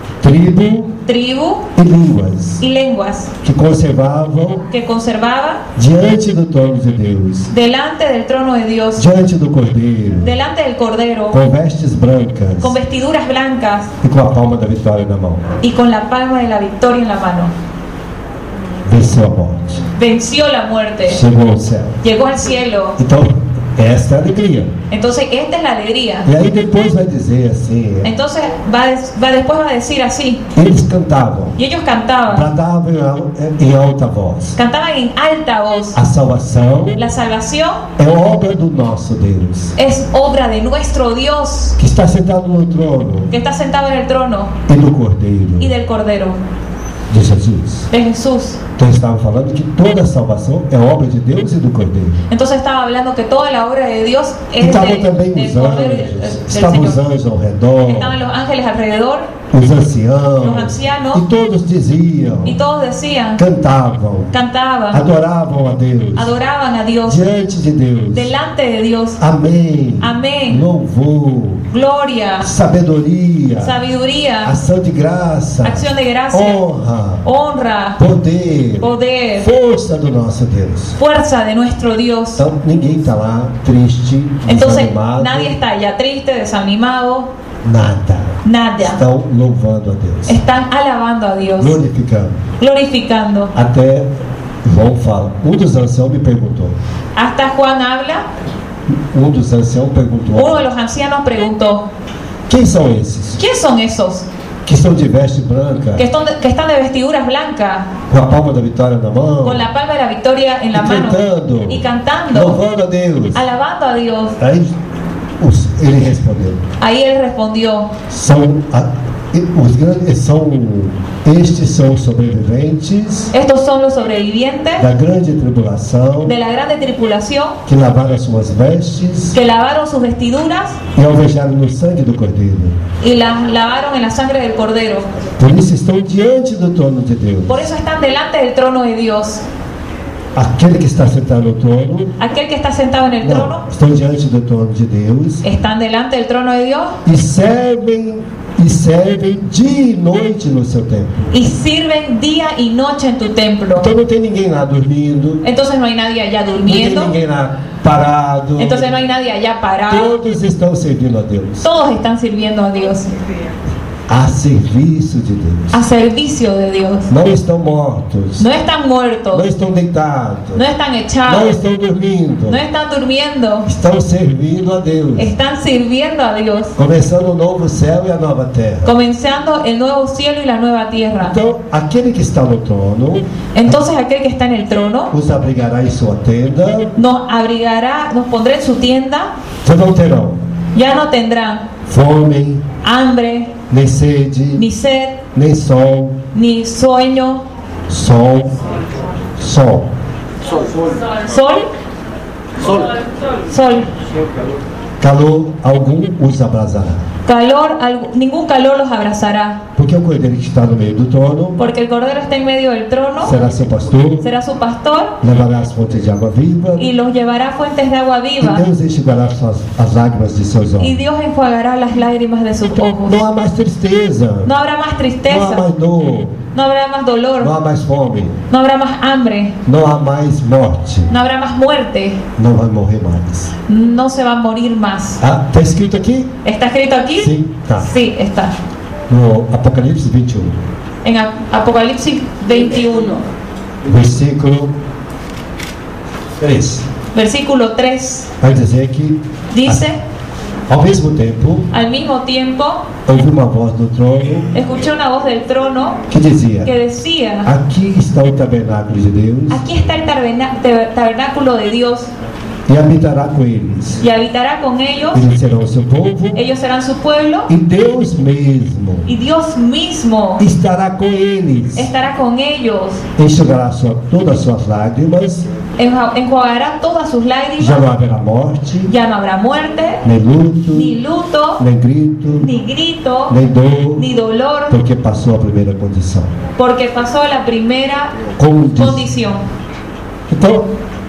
tribo tribu e línguas y lenguas que conservavam que conservaba diante do trono de Deus, delante del trono de Dios, diante do Cordeiro, delante del Cordero, com vestes brancas con vestiduras blancas e com a palma da vitória na mão. y con la palma de la victoria en la mano. Venceu a morte, Venció la muerte, chegou ao céu. llegó al cielo. Então, esta é a alegria. Entonces esta es la alegría. E aí depois vai dizer assim, Entonces después va a decir así. eles cantavam, Y ellos cantaban bradavam em alta voz. cantaban en alta voz. A salvação La salvación é obra do nosso Deus, es obra de nuestro Dios, que está sentado no trono que está sentado en el trono, e do Cordeiro y del Cordero, de Jesus. de Jesús. Então estavam falando que toda a salvação é obra de Deus e do Cordeiro. Entonces estaba hablando que toda la obra de Dios E es estavam também del os Cordero y anjos, del estavam os Señor. anjos ao redor, Estaban los ángeles alrededor os anciãos, Los ancianos. e todos diziam, y todos decían, cantavam, cantaban, adoravam a Deus, adoraban a Dios, diante de Deus. delante de Dios. Amém. Amém. Louvor, Gloria, sabedoria, sabiduría, ação de graça, acción de gracia, honra, honra, poder, poder, força do nosso Deus. fuerza de nuestro Dios. Então ninguém está lá triste, Entonces desanimado, nadie está ya triste, desanimado, nada. nada. Estão louvando a Deus, Están alabando a Dios, glorificando. glorificando. Até João fala, dos anciãos me perguntou, Hasta Juan habla, dos anciãos perguntou, uno de los ancianos preguntó, quem são esses ¿quién son esos que estão de veste branca, que están de vestiduras blancas, com a palma da vitória na mão, con la palma de la victoria en la e mano cantando, y cantando, louvando a Deus? alabando a Dios? Aí ele respondeu, Ahí él respondió, estes são os sobreviventes estos son los sobrevivientes da grande tribulação, de la grande tripulación que lavaram as suas vestes que lavaron sus vestiduras e alvejaram no sangue do Cordeiro. y las lavaron en la sangre del Cordero. Por isso estão diante do trono de Deus. Por eso están delante del trono de Dios. Aquele que está sentado no trono, Aquel que está sentado en el não, trono, estão diante do trono de Deus están delante del trono de Dios e servem dia e noite no seu templo. y sirven día y noche en tu templo. Então não tem ninguém lá dormindo, Entonces no hay nadie allá não tem durmiendo, ninguém lá parado. entonces no hay nadie allá parado. Todos estão servindo a Deus. Todos están sirviendo a Dios. a serviço de Deus. a servicio de Dios. Não estão mortos, No están muertos, não estão deitados, no están não echados, estão dormindo, no están durmiendo, estão servindo a Deus. están sirviendo a Dios, Começando o novo céu e a nova terra. comenzando el nuevo cielo y la nueva tierra. Então, aquele que está no trono Entonces aquel que está en el trono os abrigará em sua tenda, nos abrigará, nos pondrá en su tienda, já não terão ya no tendrán fome, hambre, nem sede, ni sed, nem sol, ni sueño, sol, sol, sol, calor algum os abrasará. calor, ningún calor los abrazará, Porque o cordeiro que está no meio do trono porque el Cordero está en medio del trono, será seu pastor, será su pastor levará as fontes de água viva, y los llevará a fuentes de agua e viva, Deus enxugará as lágrimas de seus y olhos. Dios enjuagará las lágrimas de sus ojos. Não há mais tristeza, No habrá más não há tristeza, mais dor, no habrá más não dolor, há mais fome, no habrá más hambre, não há mais morte, no habrá más muerte, não vai morrer mais. no se va a morir más. Ah, está escrito aqui? ¿Está escrito aquí? Sim, tá. Sí, está. No Apocalipse 21, En Apocalipsis 21, versículo 3. versículo 3, Vai dizer que, dice: ao mesmo tempo, al mismo tiempo ouvi uma voz do trono escuché una voz del trono que dizia: que decía: aqui está o tabernáculo de Deus aquí está el tabernáculo de Dios, e habitará com eles. y habitará con ellos, Eles serão o seu povo ellos serán su pueblo, e Deus mesmo y Dios mismo estará com eles. estará con ellos, Enxugará todas as suas lágrimas, enjuagará todas sus já lágrimas, não haverá morte, ya no habrá muerte, nem luto, ni luto, nem grito, ni grito, nem dor, ni dolor, porque passou a primeira condição. porque pasó la primera condición. Então,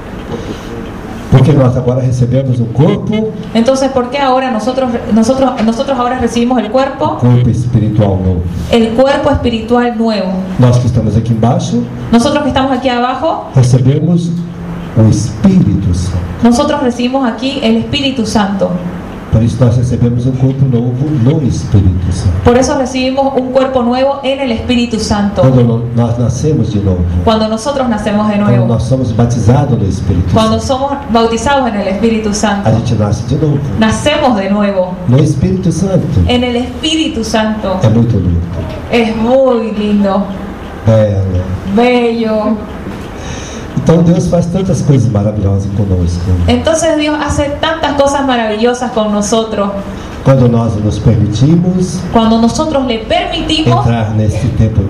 porque nós agora recebemos um corpo Entonces, ¿por qué ahora nosotros ahora recibimos el cuerpo espiritual novo. el cuerpo espiritual nuevo? Nós que estamos aqui embaixo, Nosotros que estamos aquí abajo, recebemos o Espírito Santo. nosotros recibimos aquí el Espíritu Santo. Por isso nós recebemos um corpo novo no Espírito Santo. Por eso recibimos un cuerpo nuevo en el Espíritu Santo. Quando nós nascemos de novo, Cuando nosotros nacemos de quando nuevo, nós somos batizados no Espírito cuando Santo, somos bautizados en el Espíritu a Santo, gente nasce de novo nacemos de nuevo no Espírito Santo. en el Espíritu Santo. É muito lindo, Es muy lindo, belo. bello. Então Deus faz tantas coisas maravilhosas conosco. Entonces Dios hace tantas cosas maravillosas con nosotros. Quando nós nos permitimos Cuando nosotros le permitimos entrar nesse tempo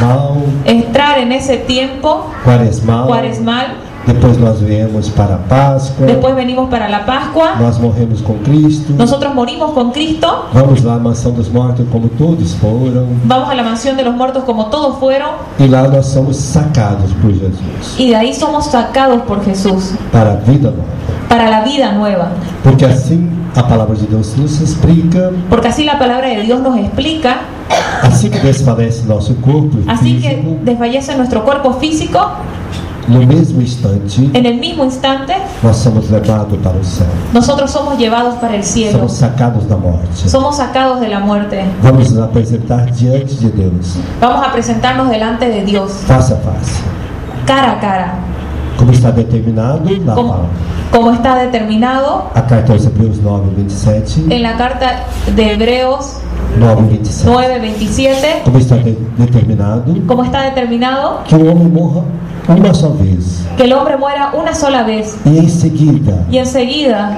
entrar en ese tiempo cuaresmal, depois nós viemos para a Páscoa, después venimos para la Pascua, nós morremos com Cristo, nosotros morimos con Cristo, vamos lá à mansão dos mortos como todos foram, vamos a la mansión de los muertos como todos fueron, e lá nós somos sacados por Jesus y de ahí somos sacados por Jesús para a vida nova. para la vida nueva. Porque assim a palavra de Deus nos explica, Porque así la palabra de Dios nos explica, assim que desfalece nosso corpo así que físico, desfallece nuestro cuerpo físico, no mesmo instante en el mismo instante nós somos levados para o céu, nosotros somos llevados para el cielo, somos sacados da morte, somos sacados de la muerte, vamos nos apresentar diante de Deus, vamos a presentarnos delante de Dios, face a face, cara a cara, como está determinado na palavra. como está determinado A carta aos Hebreus 9:27, en la carta de Hebreos 9:27. 9:27, Como está determinado como está determinado que o homem morra uma só vez que el hombre muera una sola vez e em seguida y enseguida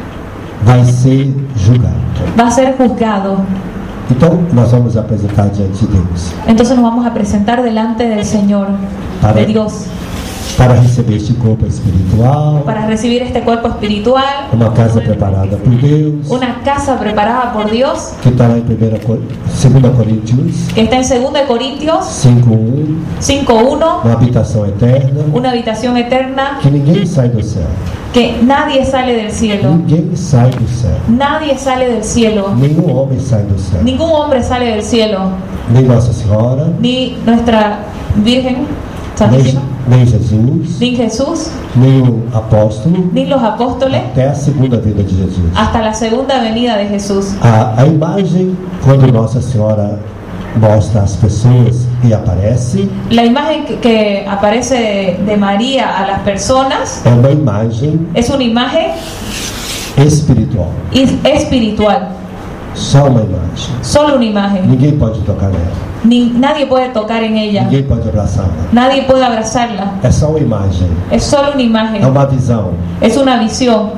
vai ser julgado. va a ser juzgado. Então nós vamos apresentar diante de Deus Entonces nos vamos a presentar delante del Señor, de Dios, para receber este corpo espiritual, para recibir este cuerpo espiritual, uma casa preparada por Deus, una casa preparada por Dios, que está lá em 2 Coríntios que está en 2 Corintios 5:1, 5:1, uma habitação eterna, una habitación eterna, que ninguém sai do céu, que nadie sale del cielo, ninguém sai do céu, nadie sale del cielo, nenhum homem sai do céu, ningún hombre sale del cielo, nem Nossa Senhora, ni nuestra Virgen Santísima, nem Jesus, ni Jesús, nem o apóstolo, ni los apóstoles, até a segunda vinda de Jesus. hasta la segunda venida de Jesús. A imagem, quando Nossa Senhora mostra as pessoas e aparece, La imagen que aparece de María a las personas é uma imagem es una imagen espiritual. espiritual, Só uma imagem. solo una imagen. Ninguém pode tocar nela. Nadie puede tocar en ella, Ninguém pode abraçá-la. nadie puede abrazarla, É só uma imagem. es solo una É imagen, uma visão. es una visión.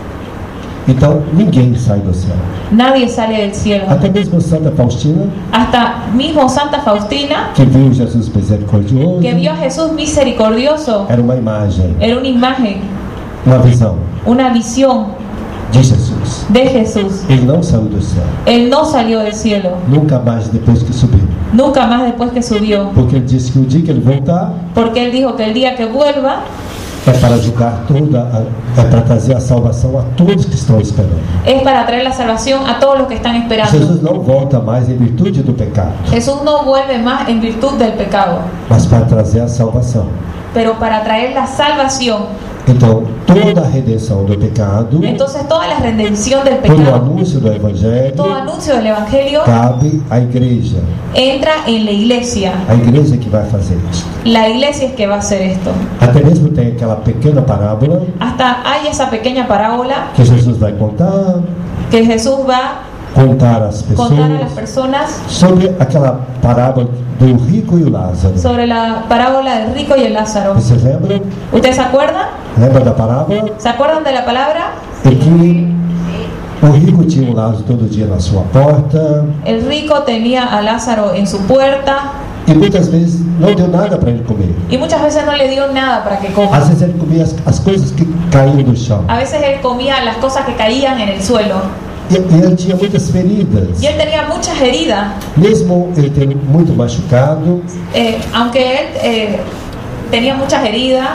Então, ninguém sai do céu. Nadie sale del cielo. Até mesmo Santa Faustina, Hasta mismo Santa Faustina, que viu Jesus misericordioso, que vio a Jesús misericordioso, era uma imagem, era una imagen, uma visão una visión de Jesus. de Jesús. Ele não saiu do céu. Él no salió del cielo, Nunca mais depois que subiu. nunca más después que subió, Porque ele disse que o dia que ele voltar porque él dijo que el día que vuelva é para julgar é para trazer a salvação a todos que estão esperando. es para traer la salvación a todos los que están esperando. Jesus não volta mais em virtude do pecado, Jesús no vuelve más en virtud del pecado, mas para trazer a salvação. pero para traer la salvación. Então, toda a redenção do pecado, Entonces toda la redención del por o pecado, anúncio do Evangelho, todo anuncio del Evangelio cabe à igreja. entra en la iglesia. A igreja que vai fazer isso. La iglesia es que va a hacer esto. Até mesmo tem aquela pequena parábola Hasta hay esa pequeña parábola que Jesus vai contar, que Jesús va contar às a contar a las pessoas personas sobre aquela parábola do rico e o Lázaro. sobre la parábola del rico y el Lázaro. Vocês lembram? ¿Ustedes se acuerdan? Lembra da parábola? ¿Se acuerdan de la palabra? É que o rico tinha um Lázaro todo dia na sua porta El rico tenía a Lázaro en su puerta e muitas vezes não deu nada para ele comer. y muchas veces no le dio nada para que coma. Às vezes ele comia as coisas que caíam do chão. A veces él comía las cosas que caían en el suelo E ele tinha muitas feridas. y él tenía muchas heridas. Mesmo ele tendo muito machucado, Aunque él tenía muchas heridas,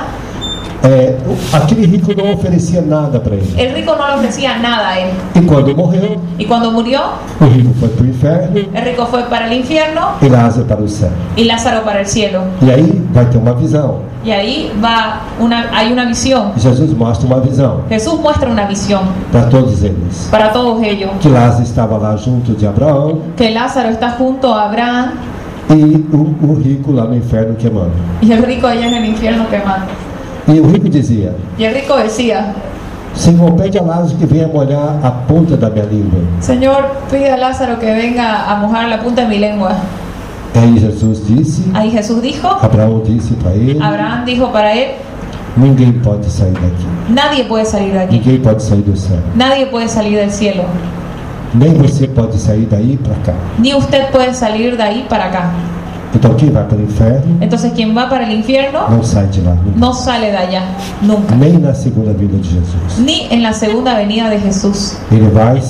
aquele rico não oferecia nada para ele. el rico no le ofrecía nada a él. E quando morreu, Y cuando murió, o rico foi para o inferno el rico fue para el infierno e Lázaro para o céu. y Lázaro para el cielo. E aí vai ter uma visão. Y ahí hay una visión. Jesus mostra uma visão Jesús muestra una visión para todos eles. para todos ellos. Que Lázaro estava lá junto de Abraão Que Lázaro está junto a Abraham e o rico lá no inferno queimando. y el rico allá en el infierno quemando. E o rico dizia: Y el rico decía: Senhor, pede a Lázaro que venha molhar a ponta da minha língua. Señor, pide a Lázaro que venga a mojar la punta de mi lengua. E aí Jesus disse, Ahí Jesús dijo, Abraão disse para ele: Abraham dijo para él: Ninguém pode sair daqui. nadie puede salir de aquí, Ninguém pode sair do céu. nadie puede salir del cielo, Nem você pode sair daí para cá. ni usted puede salir de ahí para acá. Então quem vai para o inferno Entonces quien va para el infierno não sai de lá nunca. no sale de allá, nunca, Nem na segunda vinda de Jesus. ni en la segunda venida de Jesús. Ele vai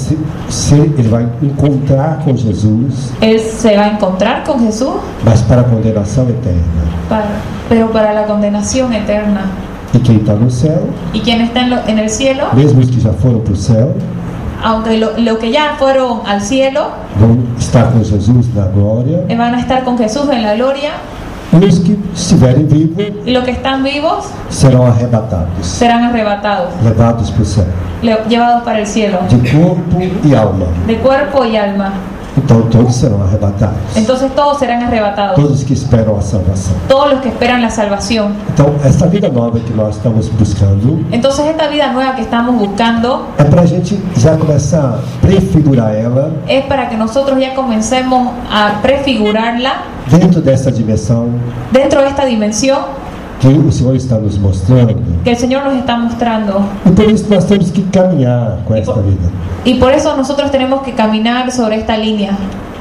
ele vai encontrar com Jesus, Él se va a encontrar con Jesús, mas para a condenação eterna. pero para la condenación eterna. E quem está no céu, Y quien está en el cielo, mesmo os que já foram para o céu, aunque lo que ya fueron al cielo, vão estar com Jesus na glória. van a estar con Jesús en la gloria, E os que estiverem vivos y los que están vivos serão arrebatados, serán arrebatados, levados para o céu, llevados para el cielo, de corpo e alma. de cuerpo y alma. Então todos serão arrebatados. Entonces todos serán arrebatados, Todos que esperam a salvação. todos los que esperan la salvación. Então, essa vida nova que nós estamos buscando Entonces esta vida nueva que estamos buscando é para a gente já começar a prefigurar ela es para que nosotros ya comencemos a prefigurarla dentro dessa dimensão dentro de esta dimensión que o Senhor está nos mostrando. que el Señor nos está mostrando. E por isso nós temos que caminhar com esta vida. Y por eso nosotros tenemos que caminar sobre esta línea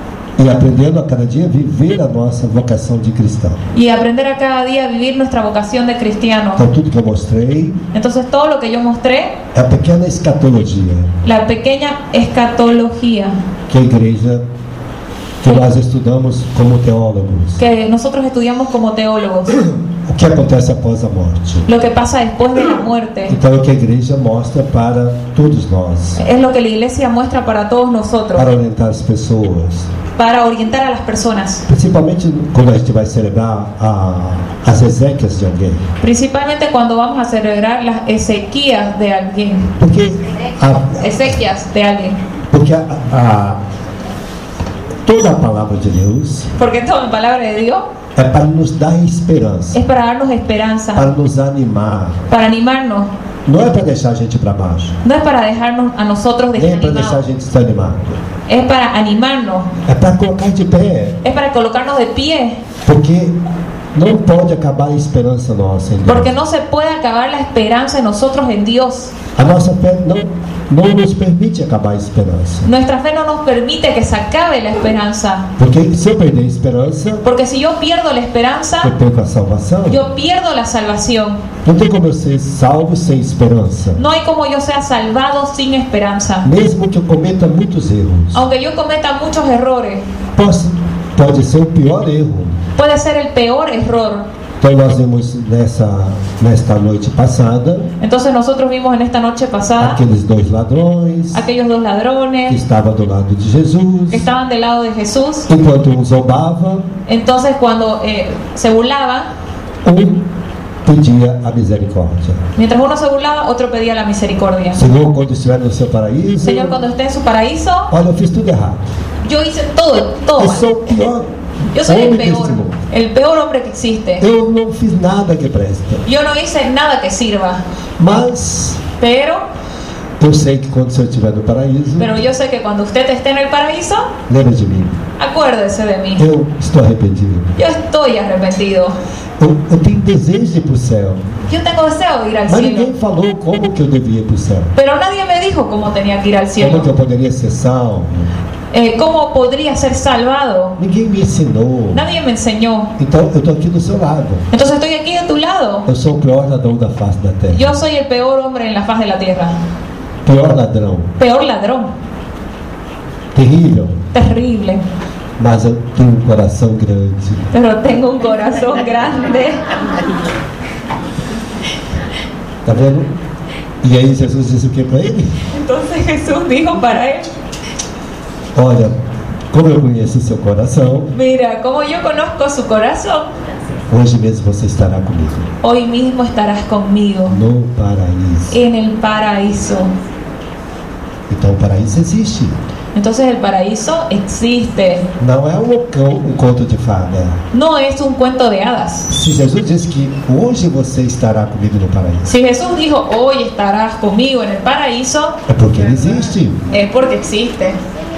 E aprendendo a cada dia viver a nossa vocação de cristão. y aprender a cada día a vivir nuestra vocación de cristiano. Então, tudo que eu mostrei Entonces todo lo que yo mostré, é a pequena escatologia la pequeña escatología que a igreja, que nós estudamos como teólogos. que nosotros estudiamos como teólogos, O que acontece após a morte. lo que pasa después de la muerte. Então, é o que a igreja mostra para todos nós, Es lo que la iglesia muestra para todos nosotros, para orientar as pessoas. para orientar a las personas. Principalmente quando a gente vai celebrar as exéquias de alguém. Principalmente cuando vamos a celebrar las exequias de alguien. Porque Exequias de alguien. porque toda a palavra de Deus Porque toda la palabra de Dios é para nos dar esperança, es para darnos esperanza, para nos animar. para animarnos. Não é para deixar a gente para baixo, No es para dejarnos a nosotros nem é para deixar a desanimados. gente desanimado. Es para animarnos. É para colocar de pé, Es para colocarnos de pie. porque não pode acabar a esperança nossa em Deus. Porque no se puede acabar la esperanza en nosotros en Dios. A nossa fé não nos permite acabar a esperança. Nuestra fe no nos permite que se acabe la esperanza. Porque se eu perder a esperança, Porque si yo pierdo la esperanza, eu perco a salvação. yo pierdo la salvación. Não tem como eu ser salvo sem esperança. No hay como yo sea salvado sin esperanza. Mesmo que eu cometa muitos erros. Aunque yo cometa muchos errores, Pode ser o pior erro. puede ser el peor error. Então nós vimos nesta noite passada Entonces nosotros vimos en esta noche pasada aqueles dois ladrões aquellos dos que ladrones estavam do lado de Jesus. que estaban del lado de Jesús. Enquanto um zombava, Entonces cuando se burlaban, pedia a misericórdia. mientras uno se burlaba, otro pedía la misericordia. Senhor, quando estiver no seu paraíso, Señor, cuando esté en su paraíso, olha, eu fiz tudo errado. yo hice todo Eu mal. sou o pior Yo soy homem deste mundo. el peor hombre que existe. Eu não fiz nada que presta. Yo no hice nada que sirva. Mas Pero eu sei que quando eu estiver no paraíso, yo sé que cuando usted esté en el paraíso, lembra de mim. acuérdese de mí. Eu estou arrependido. Yo estoy arrepentido. Eu tenho desejo de ir para o céu. Yo tengo deseo de ir al Mas cielo. ninguém falou como que eu devia ir para o céu. Pero nadie me dijo cómo tenía que ir al Como cielo. que eu poderia ser salvo. Cómo podría ser salvado. Ninguém me ensinou. Nadie me enseñó. Então eu estou aqui do seu lado. Entonces estoy aquí de tu lado. Eu sou o pior ladrão da face da terra. Yo soy el peor hombre en la faz de la tierra. Pior ladrão. Peor ladrón. Terrível. Terrible. Mas eu tenho um coração grande. Pero tengo un corazón grande. Tá vendo? E aí Jesus disse o que para ele? Entonces Jesús dijo para él: Olha, como eu conheço o seu coração, mira, como yo conozco su corazón, hoje mesmo você estará comigo hoy mismo estarás conmigo no paraíso. en el paraíso. Então o paraíso existe. Entonces el paraíso existe. Não é um conto de fada. No es un cuento de hadas. Se Jesus disse que hoje você estará comigo no paraíso, Si Jesús dijo hoy estarás conmigo en el paraíso, é porque ele existe. es porque existe.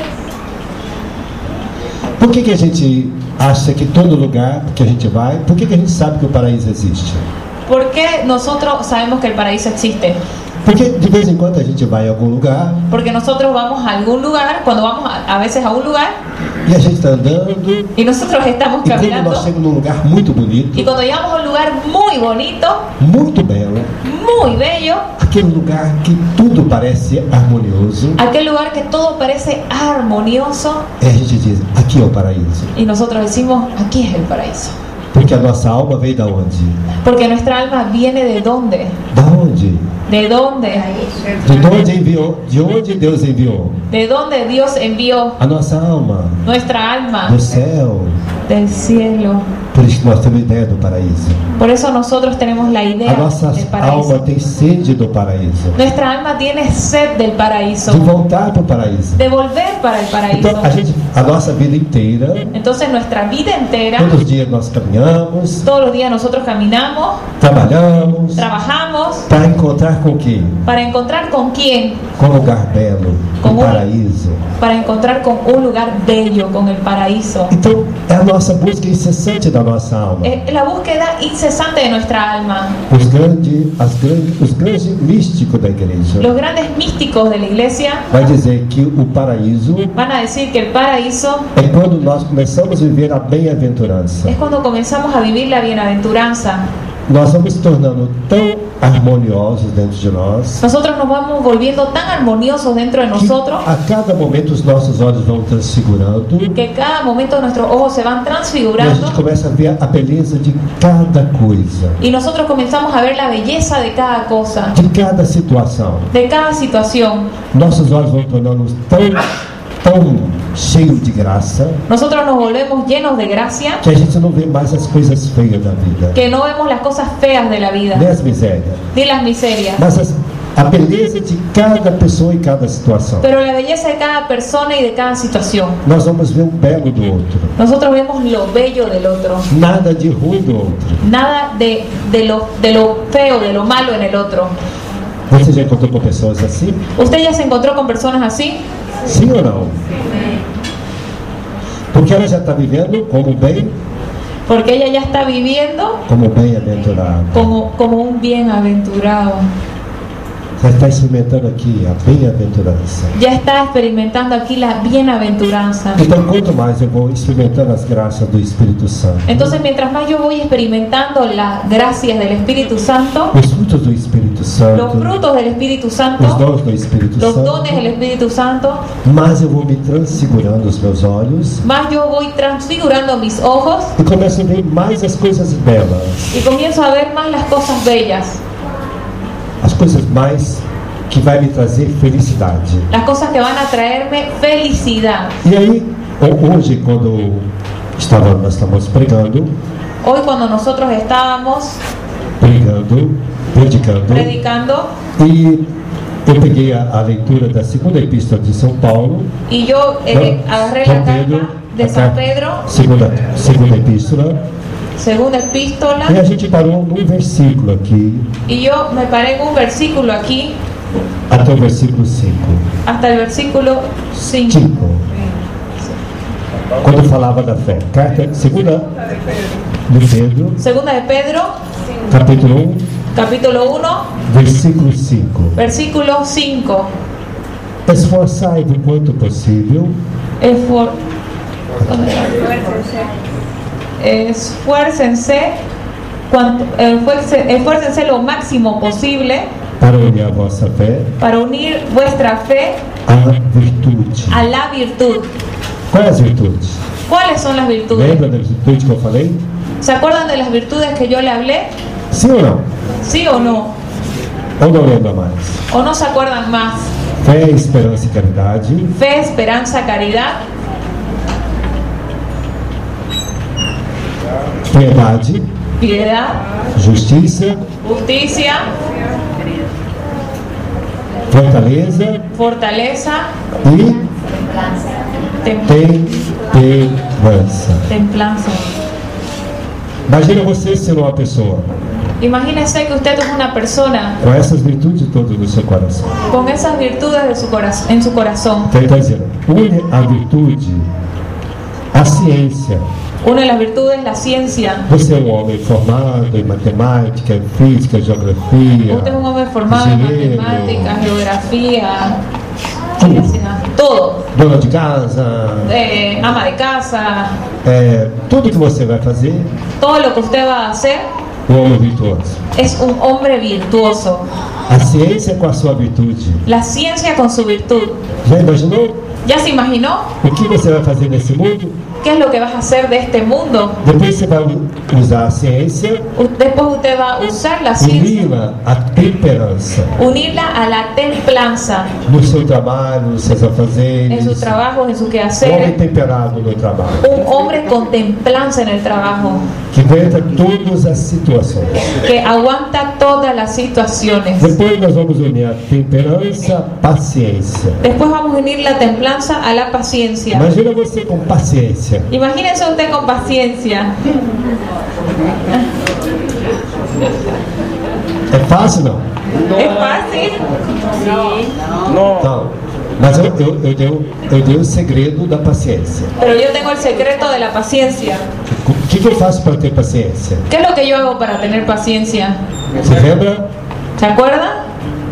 Por que a gente acha que todo lugar que a gente vai, por que a gente sabe que o paraíso existe? ¿Por qué nosotros sabemos que el paraíso existe? Porque de vez em quando a gente vai a algum lugar Porque nosotros vamos a algún lugar, cuando vamos a veces a un lugar, e a gente está andando, y nosotros estamos e quando caminando, nós chegamos num lugar muito bonito, y cuando llegamos a un lugar muy bonito, muito belo, muy bello, aquele lugar que tudo parece harmonioso, aquel lugar que todo parece armonioso, e a gente diz, aqui é o paraíso. y nosotros decimos, aquí es el paraíso. Porque a nossa alma veio da onde? Porque nuestra alma viene de dónde? Da onde? ¿De dónde? De onde enviou? De onde Deus enviou? ¿De dónde Dios envió A nossa alma, nuestra alma? do céu. Del cielo. Por isso que nós temos ideia do paraíso. Por eso nosotros tenemos la A idea nossa del alma paraíso. tem sede do paraíso. Nuestra alma tiene sed del paraíso, De voltar para o paraíso. de volver para el paraíso. Então, a nossa vida inteira, Entonces nuestra vida entera, todos os dias nós caminhamos, todos los días nosotros caminamos, trabalhamos, trabajamos para encontrar com quem? para encontrar con quién, Com um lugar belo, Com o um- paraíso. para encontrar con un lugar bello, con el paraíso. Então, é a nossa busca incessante da nossa alma. Es la búsqueda incesante de nuestra alma. Os grandes místicos da igreja Los grandes místicos de la iglesia vai dizer que o paraíso van a decir que el paraíso é quando nós começamos a viver a bem-aventurança. es cuando comenzamos a vivir la bienaventuranza. Nós vamos se tornando tão harmoniosos dentro de nós Nosotros nos vamos volviendo tan armoniosos dentro de que nosotros a cada momento os nossos olhos vão transfigurando que cada momento nuestros ojos se van e a transfigurando gente começa a ver a beleza de cada coisa, y nosotros comenzamos a ver la belleza de cada cosa, de cada situação. de cada situación. Nossos olhos vão tornando tão cheio de graça, nosotros nos volvemos llenos de gracia, que a gente não vê mais as coisas feias da vida, que no vemos las cosas feas de la vida, nem as misérias, ni las miserias, mas a beleza de cada pessoa e cada situação. pero la belleza de cada persona y de cada situación. Nós vamos ver o belo do outro, Nosotros vemos lo bello del otro, nada de ruim do outro. nada de lo feo, de lo malo en el otro. Você já encontrou com pessoas assim? ¿Usted ya se encontró con personas así? Sim ou não? Porque ela já está vivendo Porque ella ya está viviendo como bem-aventurada. como un bienaventurado. Já está experimentando aqui a bem-aventurança. Ya está experimentando aquí la bienaventuranza. Então, quanto mais eu vou experimentando as graças do Espírito Santo, Entonces, mientras más yo voy experimentando las gracias del Espíritu Santo, os frutos do Espírito Santo, los frutos del Espíritu os Santo, dons do Espírito los Santo, dones del Espíritu Santo, mais eu vou me transfigurando os meus olhos más yo voy transfigurando mis ojos e começo a ver mais as coisas belas, y comienzo a ver más las cosas bellas, as coisas mais que vai me trazer felicidade. las cosas que van a traerme felicidad. E aí, hoje, quando nós estávamos pregando, Hoy cuando nosotros estábamos predicando, e eu peguei a leitura da segunda epístola de São Paulo, y yo agarré la carta de San Pedro, segunda epístola, segunda epístola, e a gente parou num versículo aqui, y yo me paré en un versículo aquí até o versículo 5. hasta el versículo 5. Quando falava da fé. Carta segunda de Pedro, Segunda de Pedro, capítulo 1, capítulo 1, versículo 5. versículo 5. Esforçai-vos quanto possível Esfuércense lo máximo posible para unir a vossa fé para unir vuestra fe à virtude. a la virtud. Quais as virtudes? ¿Cuáles son las virtudes? Lembra das virtudes que eu falei? ¿Se acuerdan de las virtudes que yo le hablé? Sim ou não? ¿Sí o no? Ou não lembra mais? ¿O no se acuerdan más? Fé, esperança e caridade, Fe, esperanza, caridad, piedade, piedad, justiça, justicia, fortaleza fortaleza, e tem- temperança. templanza. Imagina você sendo uma pessoa Imagínese que usted es una persona com essas virtudes todas no seu coração. con esas virtudes de en su corazón. Então ele está dizendo, une a virtude à ciência. Una de las virtudes, la ciencia. Você é um homem formado em matemática, em física, geografia, Usted es un hombre formado en engenheiro, matemáticas, geografía, tudo. todo. Dona de casa, Ama de casa, tudo que você vai fazer, todo lo que usted va a hacer o homem virtuoso. es un hombre virtuoso. A ciência com a sua virtude. La ciencia con su virtud. Já imaginou ¿Ya se imaginó o que você vai fazer nesse mundo? qué es lo que vas a hacer de este mundo? Depois você vai usar a ciência, Después usted va a usar la ciencia, uni-la à temperança. unirla a la templanza No seu trabalho, nos seus afazeres. en sus trabajos, en sus Um homem quehaceres. temperado no trabalho, Un hombre con templanza en el trabajo, que aguenta todas as situações. que aguanta todas las situaciones. Depois nós vamos unir a temperança à paciência. Después vamos a unir la templanza a la paciencia. Imagina você com paciência. Imagínense usted con paciencia. É fácil, não? ¿Es fácil? Não. Mas eu dei o segredo da paciência. Pero yo tengo el secreto de la paciencia. O que eu faço para ter paciência? ¿Qué es lo que yo hago para tener paciencia? Você lembra? ¿Se acuerdan?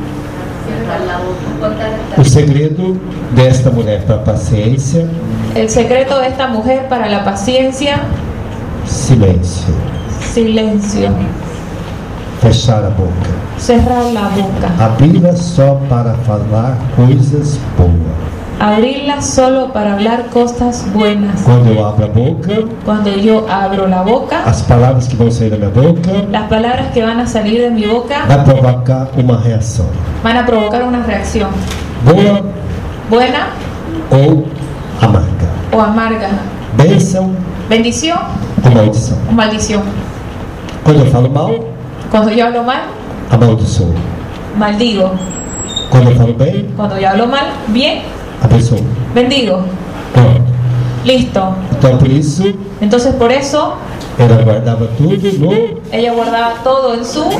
O segredo desta mulher para a paciência? El secreto de esta mujer para la paciencia: Silêncio. silencio. Fechar a boca. Cerrar la boca. Abri-la só para falar coisas boas. Abrirla solo para hablar cosas buenas. Quando eu abro a boca, Cuando yo abro la boca, as palavras que vão sair da minha boca las palabras que van a salir de mi boca vai provocar uma reação. van a provocar una reacción Boa buena ou amarga. o amarga. Bênção Bendición ou maldição. o maldición. Quando eu falo mal, Cuando yo hablo mal, amaldiçoo. maldigo. Quando eu falo bem, Cuando yo hablo mal, bien, abençoo. bendigo. Pronto. Listo. Então, por isso, Entonces por eso ela guardava tudo no... ella guardaba todo en su...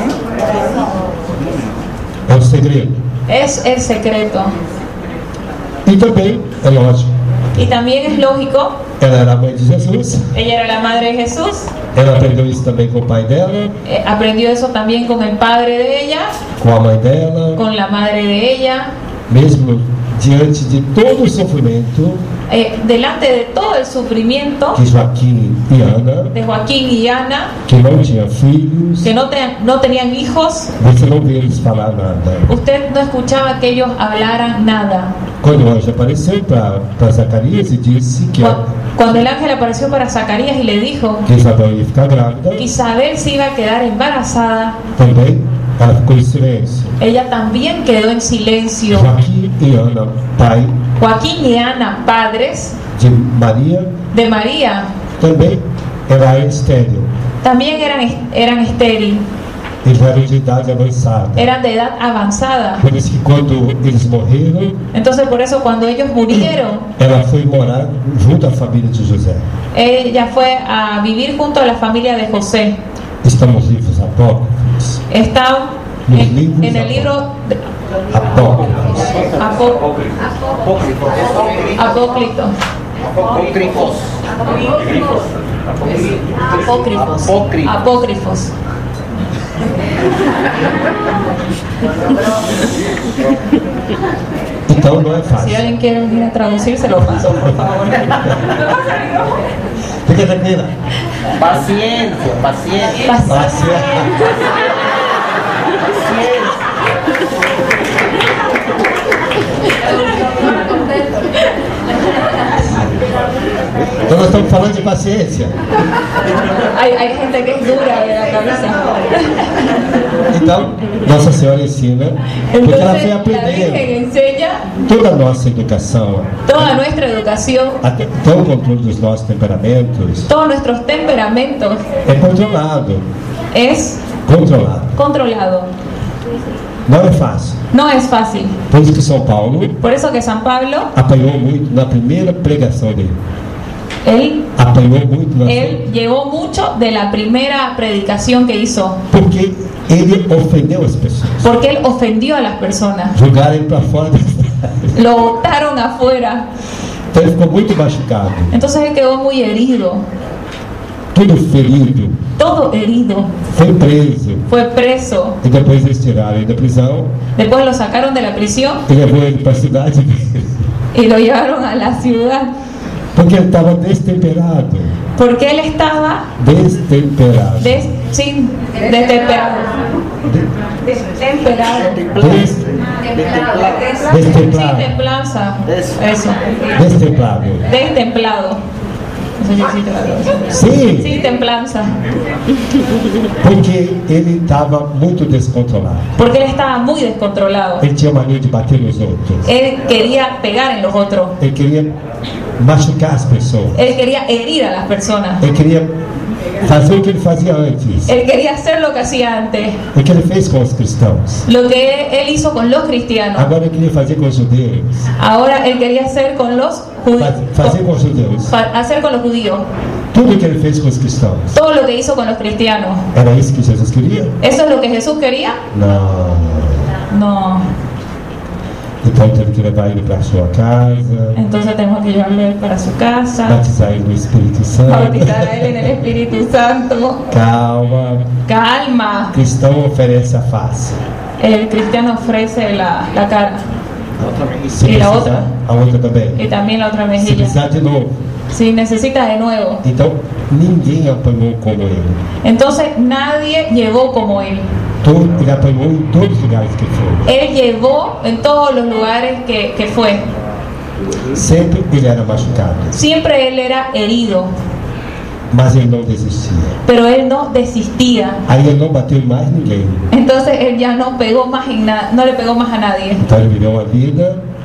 É um segredo. Es el secreto. E também, é lógico, Y también es lógico, ela era a mãe de Jesus. ella era la madre de Jesús, Ela aprendeu isso também com o pai dela, aprendió eso también con el padre de ella, com a mãe dela, con la madre de ella, mesmo diante de todo o sofrimento delante de todo el sufrimiento que Joaquim e Ana, de Joaquín y Ana, que não tinham filhos, que no tenían hijos, você não vê eles falar nada. usted no escuchaba que ellos hablaran nada. Quando o anjo apareceu para Zacarias e disse que Cuando el ángel apareció para Zacarías y le dijo Isabel ia ficar grávida, que Isabel se iba a quedar embarazada, também ela ficou em silêncio. ella también quedó en silencio. Joaquim e Ana, pai Joaquín y Ana, padres de Maria, de María, também era estéril. también eran estéril, Eles eram de idade avançada. eran de edad avanzada. Por isso que quando eles morreram, Entonces por eso cuando ellos murieron, ela foi morar junto à família de José. ella fue a vivir junto a la familia de José. Estão nos livros apócrifos. Está en el libro Apócrifos. Apócrito. Apócrifos. Então não é Si fácil. alguien quiere venir a traducir, se lo paso, por favor. Fica tranquila. Paciência, paciência. Então nós estamos falando de paciência. Hay gente que es dura de la cabeza. Então, Nossa Senhora ensina, porque ela foi Entonces, la aprendendo Virgen enseña toda a nossa educação, toda nuestra educación, até o controle dos nossos temperamentos, todos nuestros temperamentos, é controlado. es Controlado. controlado. Não é fácil. No es fácil. Por isso que São Paulo Por eso que San Pablo, apanhou muito na primeira pregação dele. él Apanhou muito na llegó mucho de la primera predicación que hizo, porque ele ofendeu as pessoas. porque él ofendió a las personas, Jogaram ele para fora da cidade. lo botaron afuera. Então ele ficou muito machucado. Entonces él quedó muy herido, Tudo ferido. todo herido, Foi preso. fue preso, E depois eles tiraram ele da prisão después lo sacaron de la prisión e levou ele para a cidade dele. y lo llevaron a la ciudad, Porque ele estava destemperado. porque él estaba Destemperado. destemperado. Destemperado. Sin Destemplado. templanza. Eso. Destemplado. Destemplado. Eso ya existe la traducción. Sim, Sin templanza. porque ele estava muito descontrolado. Porque él estaba muy descontrolado. Ele tinha mania de bater nos outros. Él quería pegar en los otros. Ele queria machucar as pessoas. Él quería herir a las personas. Ele queria fazer o que ele fazia antes. Él quería hacer lo que hacía antes. O que ele fez com os cristãos. Lo que él hizo con los cristianos. Agora ele queria fazer com os judeus. Ahora él quería hacer con los judíos. Fazer com os judeus. Hacer con los judíos. Tudo que ele fez com os cristãos. Todo lo que hizo con los cristianos. Era isso que Jesus queria? ¿Eso es lo que Jesús quería? Não. No. Então teve que levar ele para sua casa, Entonces tenemos que llevarlo a él para su casa, batizar ele no Espírito Santo. bautizar a él en el Espíritu Santo. Calma. Calma. O cristão oferece a face. El cristiano ofrece la cara Se E a precisar, outra? a outra também. y también la otra Se mejilla. precisar de novo. Si necesita de nuevo. Então ninguém apanhou como ele. Entonces nadie llevó como él. Ele apanhou em todos os lugares que foi. Él llevó en todos los lugares que fue. Sempre ele era machucado, Siempre él era herido, mas ele não desistia. pero él no desistía. Aí ele não bateu em mais ninguém. Entonces él ya no pegó más en no le pegó más a nadie. Então ele viveu uma vida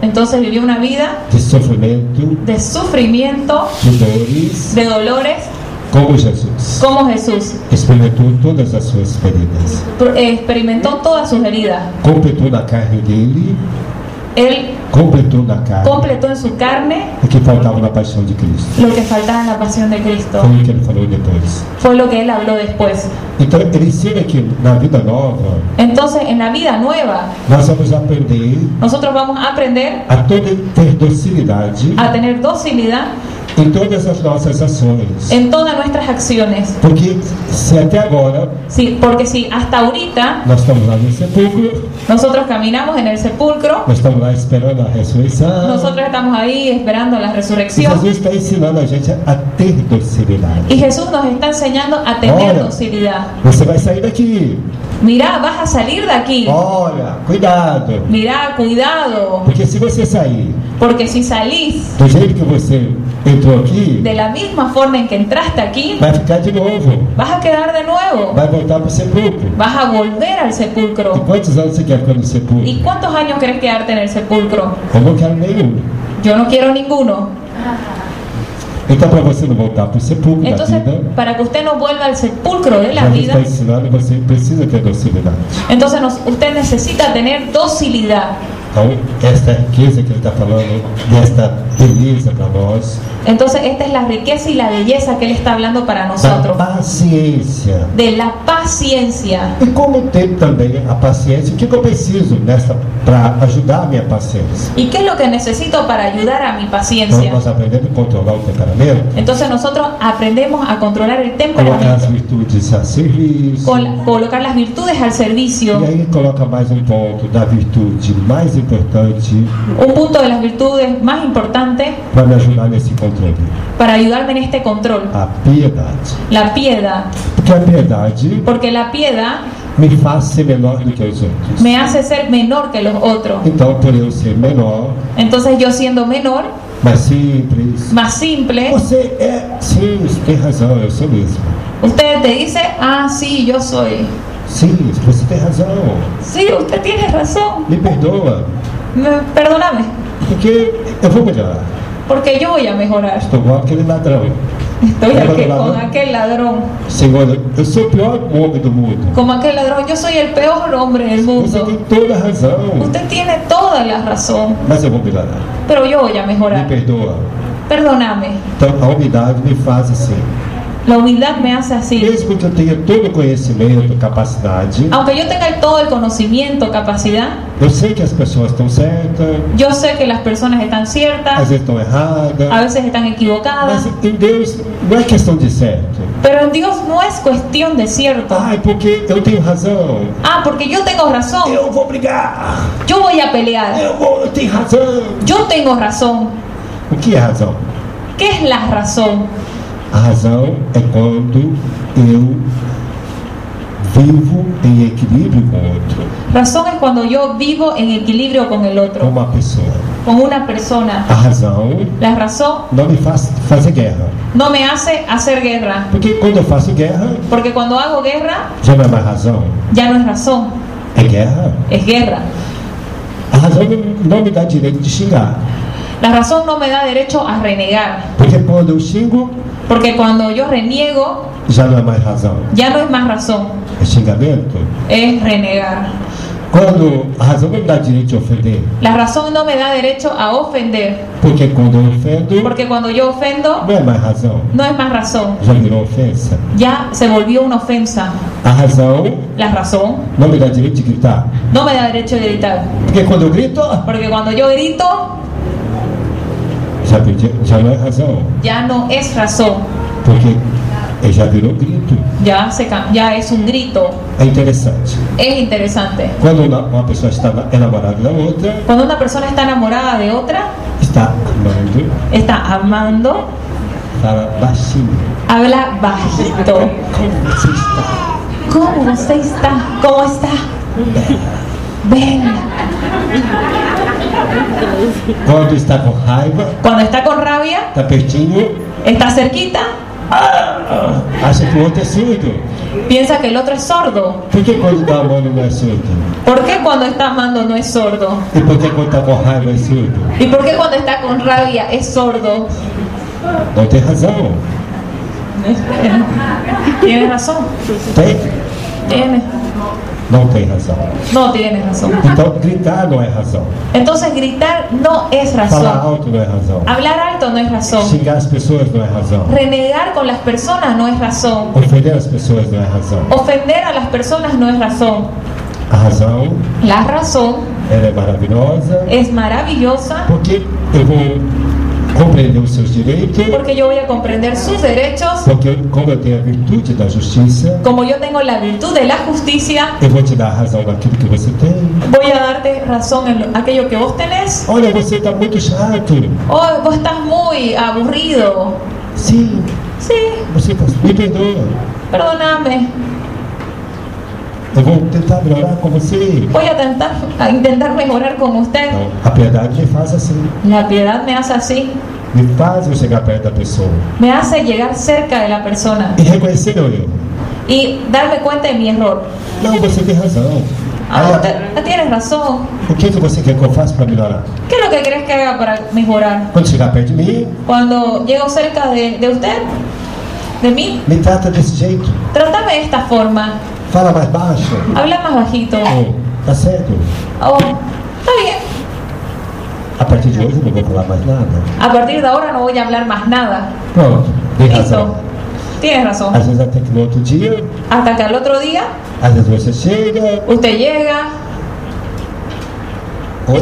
Entonces vivió una vida de sofrimento, de sufrimiento, de dores, de dolores, como Jesus. como Jesús. Experimentou todas as suas feridas. Experimentó todas sus heridas. Completou na carne dele, Él completou na carne completó en su carne o que faltava na paixão de Cristo. lo que faltaba en la pasión de Cristo. Foi o que ele falou depois. Fue lo que él habló después. Então, ele ensina que na vida nova, Entonces, en la vida nueva, nós vamos aprender nosotros vamos a aprender a ter docilidade a tener docilidad em todas as nossas ações. en todas nuestras acciones. Porque se até agora Sí, porque si hasta ahorita nós estamos lá no sepulcro, nosotros caminamos en el sepulcro, nós estamos lá esperando a ressurreição, nosotros estamos ahí esperando la e resurrección, Jesus está ensinando a gente a ter docilidade. y Jesús nos está enseñando a tener docilidad. Você vai sair daqui. Mirá, vas a salir de aquí. Olha, cuidado. Mirá, cuidado, Porque se você sair porque si salís do jeito que você entrou aqui, de la misma forma en que entraste aquí, vai ficar de novo. vas a quedar de nuevo, Vai voltar para o sepulcro. vas a volver al E sepulcro. quantos anos você quer ficar no sepulcro? ¿Y cuántos años querés quedarte en el sepulcro? Eu não quero nenhum. Yo no quiero ninguno. Então, para você não voltar para o sepulcro da Entonces, vida, para que usted no vuelva al sepulcro de la Jesus vida, está ensinando, você precisa ter docilidade. entonces usted necesita tener docilidad. Então, esta riqueza que ele está falando, desta beleza para nós, Entonces, esta es la riqueza y la belleza que Él está hablando para da nosotros. paciência. De la paciencia. E como ter também a paciência, o que eu preciso para ajudar a minha paciência? ¿Y qué es lo que necesito para ayudar a mi Então, paciencia? nós aprendemos a controlar o temperamento, Entonces, nosotros aprendemos a controlar el colocar as temperamento, virtudes a serviço. colocar las virtudes al servicio. E aí coloca mais um ponto da virtude mais importante Un punto de las virtudes más importantes para me ajudar nesse controle. para ayudarme en este control. A piedade. La piedad. Porque a piedade Porque la piedad me faz ser menor do que os outros. me hace ser menor que los otros. Então, por eu ser menor, Entonces yo siendo menor, mais simples, más simple, você sim, você tem razão, eu sou mesmo. usted te dice, ah, sí, yo soy. Sim, você tem razão. Sí, usted tiene razón. Me perdoa, Perdóname, porque eu vou melhorar. porque yo voy a mejorar. Estou igual aquele ladrão. Estoy Lembra do con ladrão? aquel ladrón. Senhor, eu sou o pior homem do mundo. Como aquel ladrón, yo soy el peor hombre del Você mundo. tem toda a razão, Usted tiene toda la razón, mas eu vou melhorar. pero yo voy a Me mejorar. perdoa. Perdóname. Então, a humildade me faz assim. La humildad me hace así. Mesmo que eu tenha todo o conhecimento, capacidade, Aunque yo tenga todo el conocimiento, capacidad, eu sei que as pessoas estão certas, yo sé que las personas están às ciertas, vezes estão a erradas, veces están equivocadas, mas em Deus não é questão de certo. pero en Dios no es cuestión de cierto. Ai, porque eu tenho razão, Ah, porque yo tengo razón, eu vou brigar, yo voy a pelear, eu tenho razão. yo tengo razón. O que é razão? ¿Qué es la razón? A razão é quando eu vivo em equilíbrio com o outro, Razón es cuando yo vivo en equilibrio con el com otro, uma pessoa. con una persona. A razão La razón não me faz fazer guerra, no me hace hacer guerra, porque quando eu faço guerra, porque cuando hago guerra já não é mais razão, ya no es razón, é guerra. es guerra. A razão não me dá direito de xingar, La razón no me da derecho a renegar, porque quando eu xingo, porque cuando yo reniego já não é mais razão, ya no es más razón, é xingamento. es renegar. Quando a razão não me dá direito de ofender, La razón no me da derecho a ofender, porque quando eu ofendo, porque cuando yo ofendo não é mais razão, no es más razón, já virou ofensa. ya se volvió una ofensa. A razão La razón não me dá direito de gritar, no me da derecho de gritar, porque quando eu grito, porque cuando yo grito já não é razão, ya no es razón, porque já virou grito. ya es un grito. É interessante. Es interesante. Quando uma pessoa está enamorada da outra, Cuando una persona está enamorada de otra, está amando, está amando, fala baixinho. habla bajito. Como você está? ¿Cómo usted está? ¿Cómo está? Ven. Quando está com raiva, Cuando está con rabia, está pertinho, está cerquita, acha que o outro é surdo. piensa que el otro es sordo. Por que quando está amando não é surdo? ¿Por qué cuando está amando no es sordo? E por que quando está com raiva é surdo? ¿Y por qué cuando está con rabia es sordo? Não tem razão. Tienes razón. Tem? Tienes. Não tem razão. No tienes razón. Então, gritar não é razão. Entonces gritar no es Falar razón. alto não é razão. Hablar alto no es razón. Xingar as pessoas não é razão. Renegar con las personas no es razón. Ofender as pessoas não é razão. Ofender a las personas no es razón. A razão, La razón ela é maravilhosa, es maravillosa porque eu vou compreender os seus direitos, porque yo voy a comprender sus derechos. porque como eu tenho a virtude da justiça, Como yo tengo la virtud de la justicia, eu vou te dar razão naquilo que você tem. voy a darte razón en aquello que vos tenés. Olha, você está muito chato. Oh, vos estás muy aburrido. Sim, Sí, você está... Me perdoa. perdóname. Eu vou tentar melhorar com você. Voy a intentar mejorar con usted. Não, a piedade me faz assim. La piedad me hace así. Me faz eu chegar perto da pessoa Me hace llegar cerca de la persona e reconhecer meu erro. y darme cuenta de mi error. Não, você tem razão. Ah, Olha, usted tienes razón. o que você quer que eu faça para melhorar? ¿Qué es lo que crees que haga para mejorar? Quando chegar perto de mim, Cuando llego cerca de usted, de mí, me trata desse jeito. trátame de esta forma. Fala mais baixo. Habla más bajito. Oh, tá certo. Oh, está bien. A partir de hoje eu não vou falar mais nada. A partir de ahora no voy a hablar más nada. Pronto, tem Listo. razão. Tienes razón. Às vezes até que no outro dia, Hasta que al otro día às vezes você chega, usted llega. oi,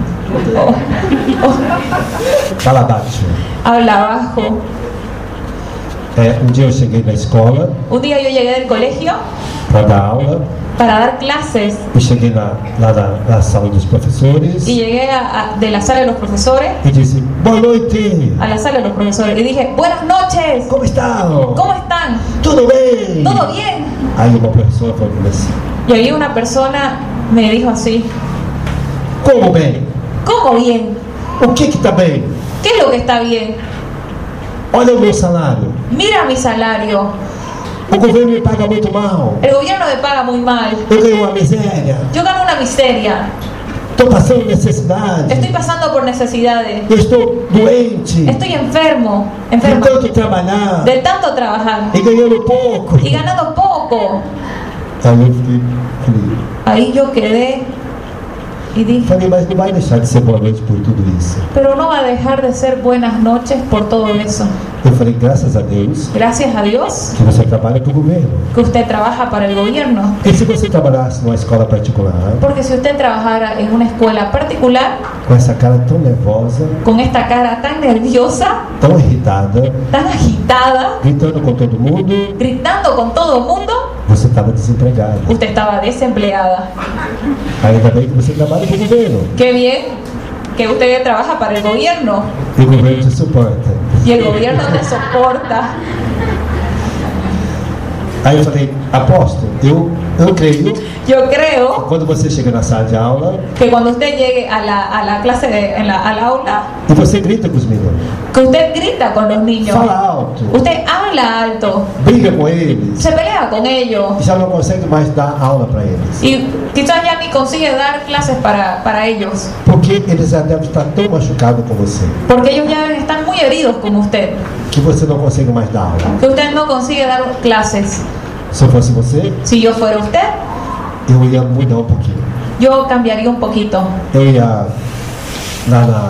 Oh, fala baixo. habla bajo. Um dia eu cheguei na escola Un día yo llegué del colegio para dar aula para dar clases e cheguei lá na sala dos professores y llegué de la sala de los profesores e disse, boa noite, a la sala de los profesores y dije, buenas noches, como estão? ¿cómo están? Tudo bem? ¿Todo bien? Aí uma professora falou assim, Y ahí una persona me dijo así, como bem? ¿cómo bien? O que está bem? ¿Qué es lo que está bien? Olha o meu salário. Mira mi salario, O governo me paga muito mal. el gobierno me paga muy mal, Eu ganho uma miséria. yo gano una miseria, Estou passando necessidade. estoy pasando por necesidades, Eu estou doente. estoy enfermo, De enferma, tanto trabalhar. de tanto trabajar E ganhando pouco. y ganando poco. Aí eu falei, Ahí yo quedé y dije, mas não vai deixar de ser boa noite por tudo isso. pero no va a dejar de ser buenas noches por todo eso. Eu falei, graças a Deus Gracias a Dios que você trabalha para o governo. que usted trabaja para el gobierno. Porque se você trabalhasse numa escola particular, Porque si usted trabajara en una escuela particular, com essa cara tão nervosa, con esta cara tan nerviosa, tão irritada, tan agitada, gritando com todo mundo, gritando con todo el mundo, você estava desempregado. usted estaba desempleada. Ainda bem que você trabalha para o governo. Qué bien que usted trabaja para el gobierno E o governo te suporta. y el gobierno te soporta. Aí eu falei, aposto, eu creio Yo creo quando você chega na sala de aula que cuando usted llegue a la clase, al aula, e você grita com os meninos, que usted grita con los niños, fala alto, usted habla alto, briga com eles, se pelea con ellos já não consegue mais dar aula para eles. y quizás ya ni consigue dar clases para ellos, Porque eles já devem estar tão machucados com você porque ellos ya están muy heridos como usted, que você não consegue mais dar aula. que usted no consigue dar clases. Se eu fosse você, Si yo fuera usted, eu ia mudar um pouquinho. yo cambiaría un poquito. Eu ia lá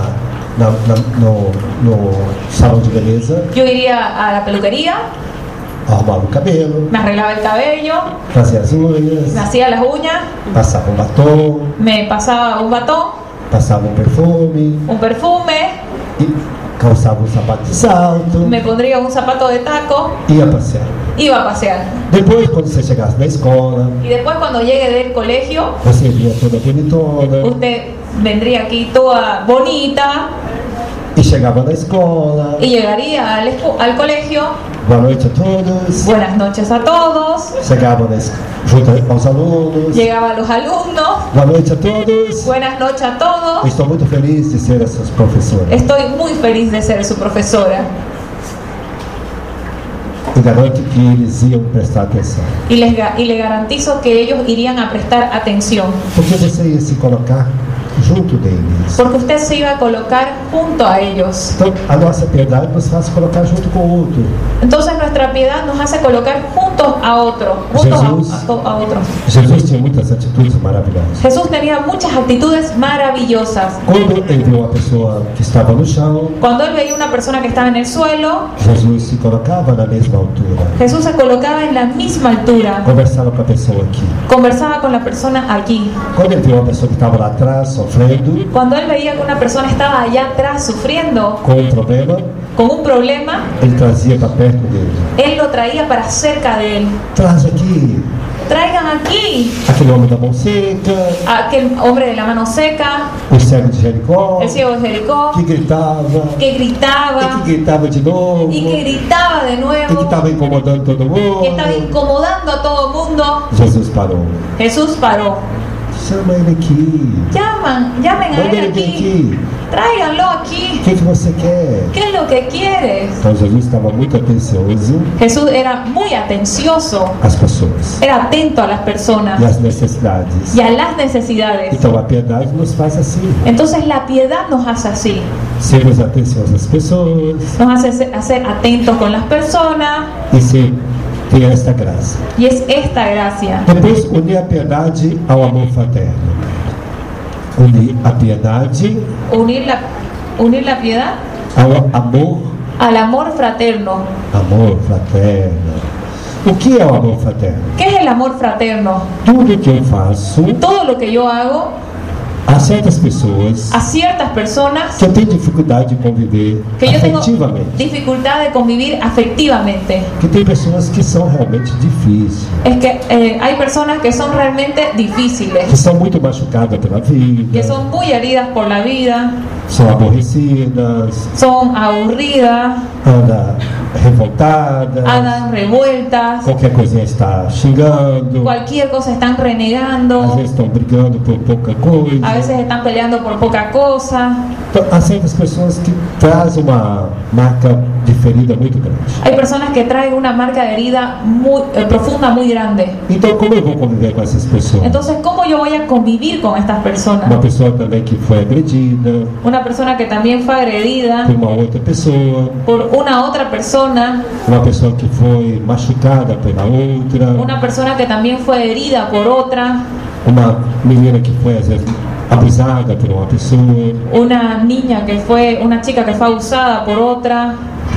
no salão de beleza, Yo iría a la peluquería, arrumava o cabelo, me arreglaba el cabello, fazia as unhas, me hacía las uñas, passava um batom, me pasaba un batón, passava um perfume un perfume, e calçava um sapato de salto, me pondría un zapato de taco, ia passear. iba a pasear. Depois, quando você chegasse na escola, Y después cuando llegue del colegio, você via toda bonitona usted vendría aquí toda bonita e chegava na escola. y llegaría al colegio. Boa noite a todos. Buenas noches a todos. Chegava junto aos alunos. Llegaba a los alumnos. Boa noite a todos. Buenas noches a todos. Estou muito feliz de ser essas professoras. Estoy muy feliz de ser su profesora. e garanto que eles iam prestar atenção. y le garantizo que ellos irían a prestar atención, Porque você ia se colocar junto deles. porque usted se iba a colocar junto a ellos. Então, a nossa piedade nos faz colocar junto com o outro. Entonces nuestra piedad nos hace colocar juntos a otro, juntos Jesús. a otro. Jesus tinha muitas atitudes maravilhosas. Jesús tenía muchas actitudes maravillosas. Quando ele viu uma pessoa que estava no chão, Cuando él veía una persona que estaba en el suelo, Jesus se colocava na mesma altura. Jesús se colocaba en la misma altura, Conversava com a pessoa aqui. conversaba con la persona aquí. Quando ele viu uma pessoa que estava lá atrás, sofrendo, Cuando él veía que una persona estaba allá atrás sufriendo com um problema, con un problema, ele trazia para perto dele. él lo traía para cerca de él. Traz aqui Traigan aquí aquele homem da mão seca, a aquel hombre de la mano seca, o cego de Jericó, el ciego de Jericó, que gritava, que e gritaba que gritava de novo, y que gritaba de e que nuevo, estava incomodando todo mundo. que estaba incomodando a todo el mundo. Jesus parou. Jesús paró. Chama ele aqui. Llamen a Manda él ele vir aquí. aqui. Tráiganlo aquí. O que você quer? ¿Qué es lo que quieres? Então Jesus estava muito atencioso Jesús era muy atencioso, às pessoas era atento a las personas e às necessidades. y a las necesidades. Então a piedade nos faz assim. Entonces la piedad nos hace así, Sermos atenciosos às pessoas nos hace ser atentos con las personas, e ser ter esta graça. y es esta gracia. Depois, unir a piedade ao amor fraterno. Unir a piedade Unir la piedad ao amor, al amor fraterno. amor fraterno. O que é o amor fraterno? ¿Qué es el amor fraterno? Tudo que eu faço Todo lo que yo hago a certas pessoas a ciertas personas que eu tenho dificuldade de conviver que yo tengo afetivamente. dificultad de convivir afectivamente. Que tem pessoas que são realmente difíceis, Es que hay personas que son realmente difíciles, que são muito machucadas pela vida, que son muy heridas por la vida, são aborrecidas, son aburridas, andam revoltadas, andan revueltas, qualquer coisinha está xingando, cualquier cosa están às renegando, vezes estão brigando por pouca coisa. a veces están peleando por poca cosa. Então, há certas pessoas que trazem uma marca de ferida muito grande. Hay personas que traen una marca de herida muy profunda, muy grande. Então, como eu vou conviver com essas pessoas? Entonces, ¿cómo yo voy a convivir con estas Uma personas? pessoa também que foi agredida Una persona que también fue agredida por uma outra pessoa, por una otra persona, uma pessoa que foi machucada pela outra, una persona que también fue herida por otra, uma menina que foi às vezes abusada por uma pessoa, una una chica que fue abusada por otra.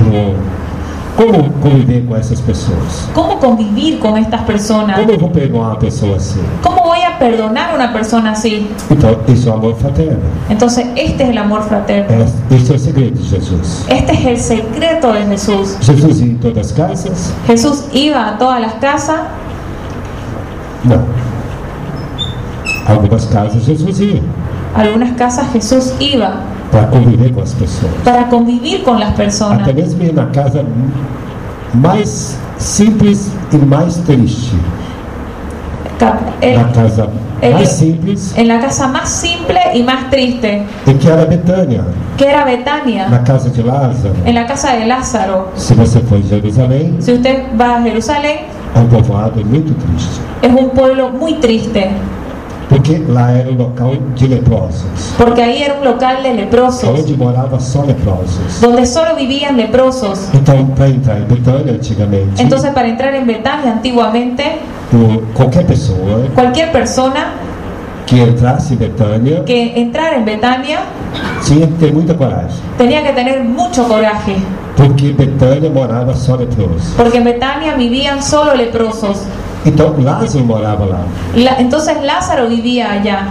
Como conviver com essas pessoas? ¿Cómo convivir con estas personas? Como eu vou perdoar uma pessoa assim? ¿Cómo voy a perdonar a una persona así? Então, isso é o amor fraterno. Entonces, este es el amor fraterno. Este é o segredo de Jesus. Este es el secreto de Jesús. Jesus ia em todas as casas? Jesús iba a todas las casas. Não. Algumas casas Jesus ia A algunas casas Jesús iba para conviver com as pessoas. para convivir con las personas. Até mesmo ir na casa mais simples e mais triste. Na casa mais simples, En la casa más simple y más triste, e que era Betânia, que era Betania, na casa de Lázaro. en la casa de Lázaro. Se você for em Jerusalém, Si usted va a Jerusalén, é um povoado muito triste, es un pueblo muy triste, porque lá era um local de leprosos, porque ahí era un local de leprosos, onde morava só leprosos. donde solo vivían leprosos. Então, para entrar em Betânia antigamente, Entonces, para entrar en Betania antiguamente, qualquer pessoa cualquier persona que entrasse em Betânia que entrara en Betania tinha que ter muita coragem, tenía que tener mucho coraje, porque Betânia morava só leprosos. porque en Betania vivían solo leprosos. Então, Lázaro morava lá. Entonces Lázaro vivía allá.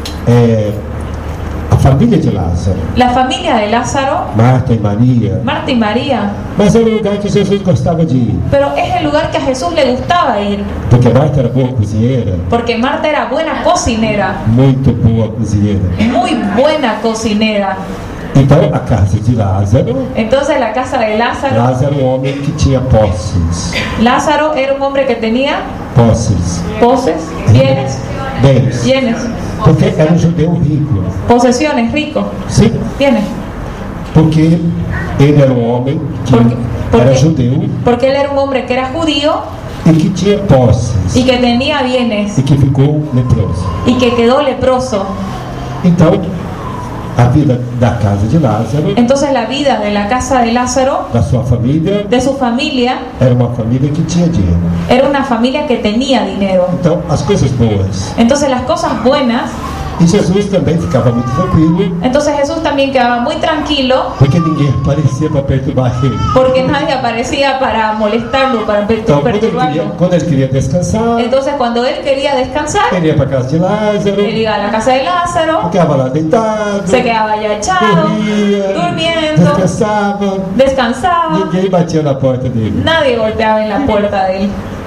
A família de Lázaro, La familia de Lázaro, Marta e Maria, Marta y María, mas era um lugar que Jesus gostava de ir, pero es el lugar que a Jesús le gustaba ir, porque Marta era boa cozinheira, porque Marta era buena cocinera, muito boa cozinheira. muy buena cocinera. Então, a casa de Lázaro, Entonces la casa de Lázaro, Lázaro era um homem que tinha posses, Lázaro era un hombre que tenía posses, poses, bienes, bens, porque era um judeu rico. posesiones, rico, Sim, bienes. porque ele era um homem que Porque era judeu Porque él era un hombre que era judío e que tinha posses y que tenía bienes e que ficou leproso. y que quedó leproso. Então, a vida da casa de Lázaro, Entonces la vida de la casa de Lázaro, da sua família, de su familia, era uma família que tinha dinheiro. era una familia que tenía dinero. Então, as coisas boas. Entonces las cosas buenas, E Jesus também ficava muito tranquilo, entonces Jesús también quedaba muy tranquilo porque ninguém aparecia para perturbar ele. porque nadie aparecía para molestarlo, para Então, perturbarlo. quando ele queria descansar, Entonces cuando él quería descansar, ele ia para a casa de Lázaro, él iba a la casa de Lázaro, ficava lá deitado, se quedaba ya echado, dormia, durmiendo, descansava, descansaba, ninguém batia na porta dele. nadie golpeaba en la puerta de él.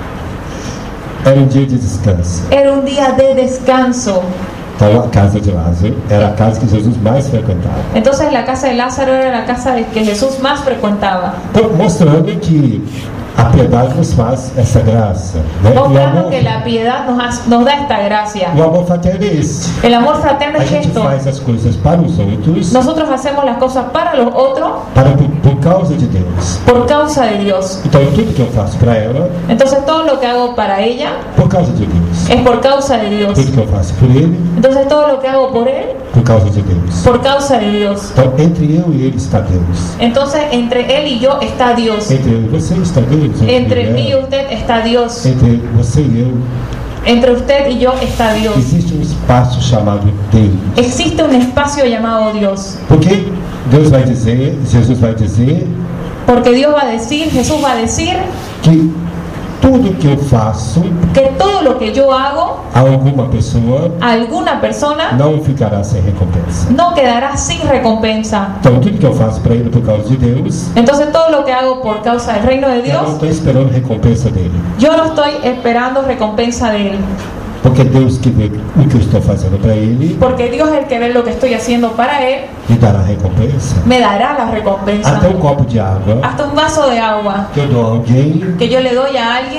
Era um dia de descanso. Era un día de descanso. Então, a casa de Lázaro era a casa que Jesus mais frequentava. Entonces la casa de Lázaro era la casa que Jesús más frecuentaba, Então, mostrando que a piedade nos faz essa graça, né? mostrando que la piedad nos da esta gracia. O amor fraterno é esse. El amor fraterno A es gente esto. faz as coisas para os outros, Nosotros hacemos las cosas para los otros por causa de Deus. por causa de Dios. Então, tudo que eu faço para ela, Entonces todo lo que hago para ella por causa de Deus. es por causa de Dios. Tudo que eu faço por ele, Entonces todo lo que hago por él, por causa de Deus. por causa de Dios. Então, entre eu e ele está Deus. Entonces entre él y yo está Dios. Entre eu e você está Deus. Entre mí y usted está Dios. Entre você e eu, Entre usted y yo está Dios. existe um espaço chamado Deus. Existe un espacio llamado Dios. Porque Deus vai dizer, Jesus vai dizer, Porque Dios va a decir, Jesús va a decir que tudo que eu faço que todo lo que yo hago a alguma pessoa a alguna persona não ficará sem recompensa. no quedará sin recompensa. Então, tudo que eu faço para ele por causa de Deus, Entonces todo lo que hago por causa del reino de eu não Dios, estou esperando recompensa dele. yo no estoy esperando recompensa de él. Porque Deus que vê o que eu estou fazendo para ele, Porque Dios es el que ve lo que estoy haciendo para él, me dará recompensa. me dará la recompensa. Até um copo de água Hasta un vaso de agua que eu dou a alguém que yo le doy a alguien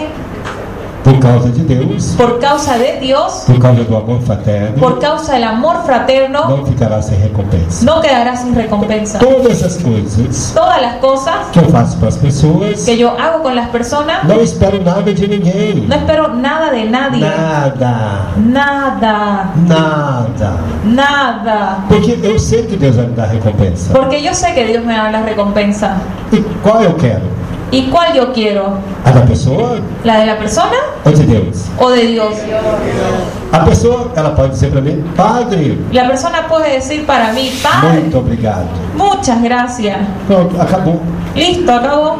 por causa de Deus, por causa de Dios, por causa do amor fraterno, por causa del amor fraterno, não ficará sem recompensa. no quedará sin recompensa. Todas as coisas Todas las cosas que eu faço para as pessoas, que yo hago con las personas, não espero nada de ninguém. no espero nada de nadie. Nada. Nada. Nada. Nada. Porque eu sei que Deus vai me dar recompensa. Porque yo sé que Dios me da la recompensa. E qual eu quero? ¿Y cuál yo quiero? A da pessoa ¿La de la persona ou de Deus? o de Dios? A pessoa, ela pode dizer para mim, Padre, La persona puede decir para mí, Padre, muito obrigado. muchas gracias. Pronto, acabou. Listo, acabó.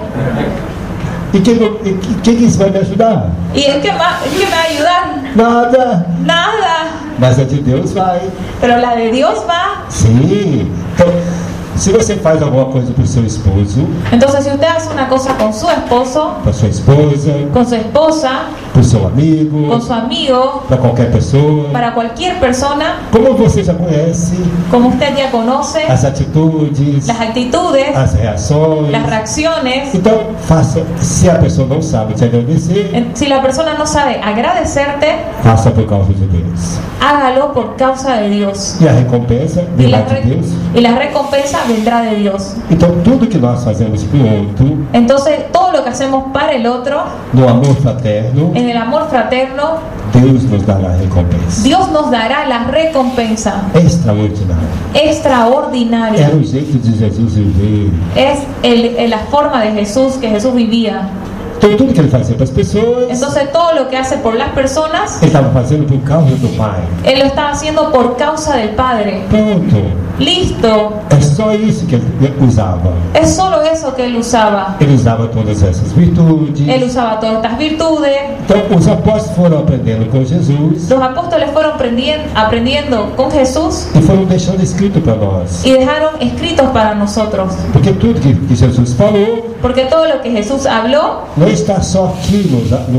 E quem que isso vai me ajudar? ¿Y en qué me va a ayudar? Nada. Nada. Mas a de Deus vai. Pero la de Dios va. Sim. Então, se você faz alguma coisa para o seu esposo, Entonces, si usted hace una cosa con su esposo, para sua esposa, con su esposa, para o seu amigo, con su amigo, para qualquer pessoa, para cualquier persona, como você já conhece, como usted ya conoce, as atitudes, las actitudes, as reações. las reacciones, Então, faça. Se a pessoa não sabe te agradecer, si la persona no sabe agradecerte, faça por causa de Deus. hágalo por causa de Dios. E a recompensa Y virá la, de Deus. y la recompensa vendrá de Dios. Então, tudo que nós fazemos para o outro, Entonces, todo lo que hacemos para el otro, no amor fraterno, en el amor fraterno, Deus nos dará a recompensa. Dios nos dará la recompensa Extraordinário. extraordinaria. Era o jeito de Jesus viver. Es la forma de Jesús, que Jesús vivía. Então, tudo que ele fazia para as pessoas, Entonces, todo lo que hace por las personas, ele estava fazendo por causa do Pai. Él lo está haciendo por causa del Padre. Pronto. Listo. É só isso que ele usava. Es solo eso que Él usaba. Ele usava todas essas virtudes. Él usaba todas estas virtudes. Então, os apóstolos foram aprendendo com Jesus Los apóstoles fueron aprendiendo con Jesús e foram deixando escrito para nós. y dejaron escritos para nosotros. Porque tudo que Jesus falou Porque todo lo que Jesús habló não está só aqui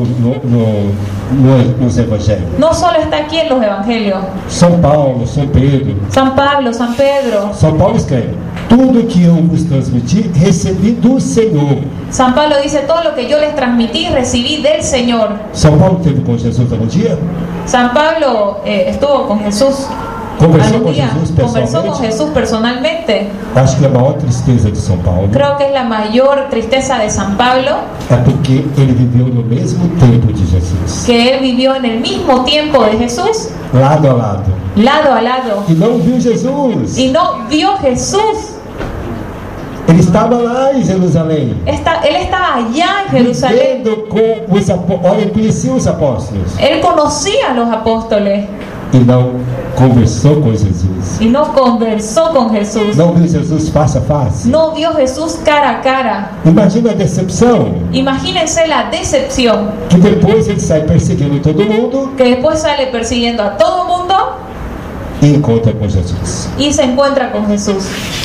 nos evangelhos. no solo está aquí en los evangelios. São Paulo, São Pedro. San Pablo, San Pedro. São Paulo escreve: tudo que eu vos transmiti, recebi do Senhor. San Pablo dice, todo lo que yo les transmití, recibí del Señor. São Paulo esteve com Jesus algum dia? San Pablo estuvo con Jesús Conversou algún com día Jesus conversó con pessoalmente? Jesús personalmente. Acho que a maior tristeza de São Paulo Creo que es la mayor tristeza de San Pablo, é porque ele viveu no mesmo tempo de Jesus, que él vivió en el mismo tiempo de Jesús, lado a lado, lado a lado, e não viu Jesus. y no vio Jesús. Ele estava lá em Jerusalém, Él estaba allá en Jerusalén. vivendo com os apóstolos. Olha, ele conhecia os apóstolos Él conocía a los apóstoles e não conversou com Jesus. y no conversó con Jesús. Não viu Jesus face a face. No vio Jesús cara a cara. Imagina a decepção, Imagínense la decepción, que depois ele sai perseguindo todo mundo que después sale persiguiendo a todo mundo e encontra com Jesus. y se encuentra con Jesús.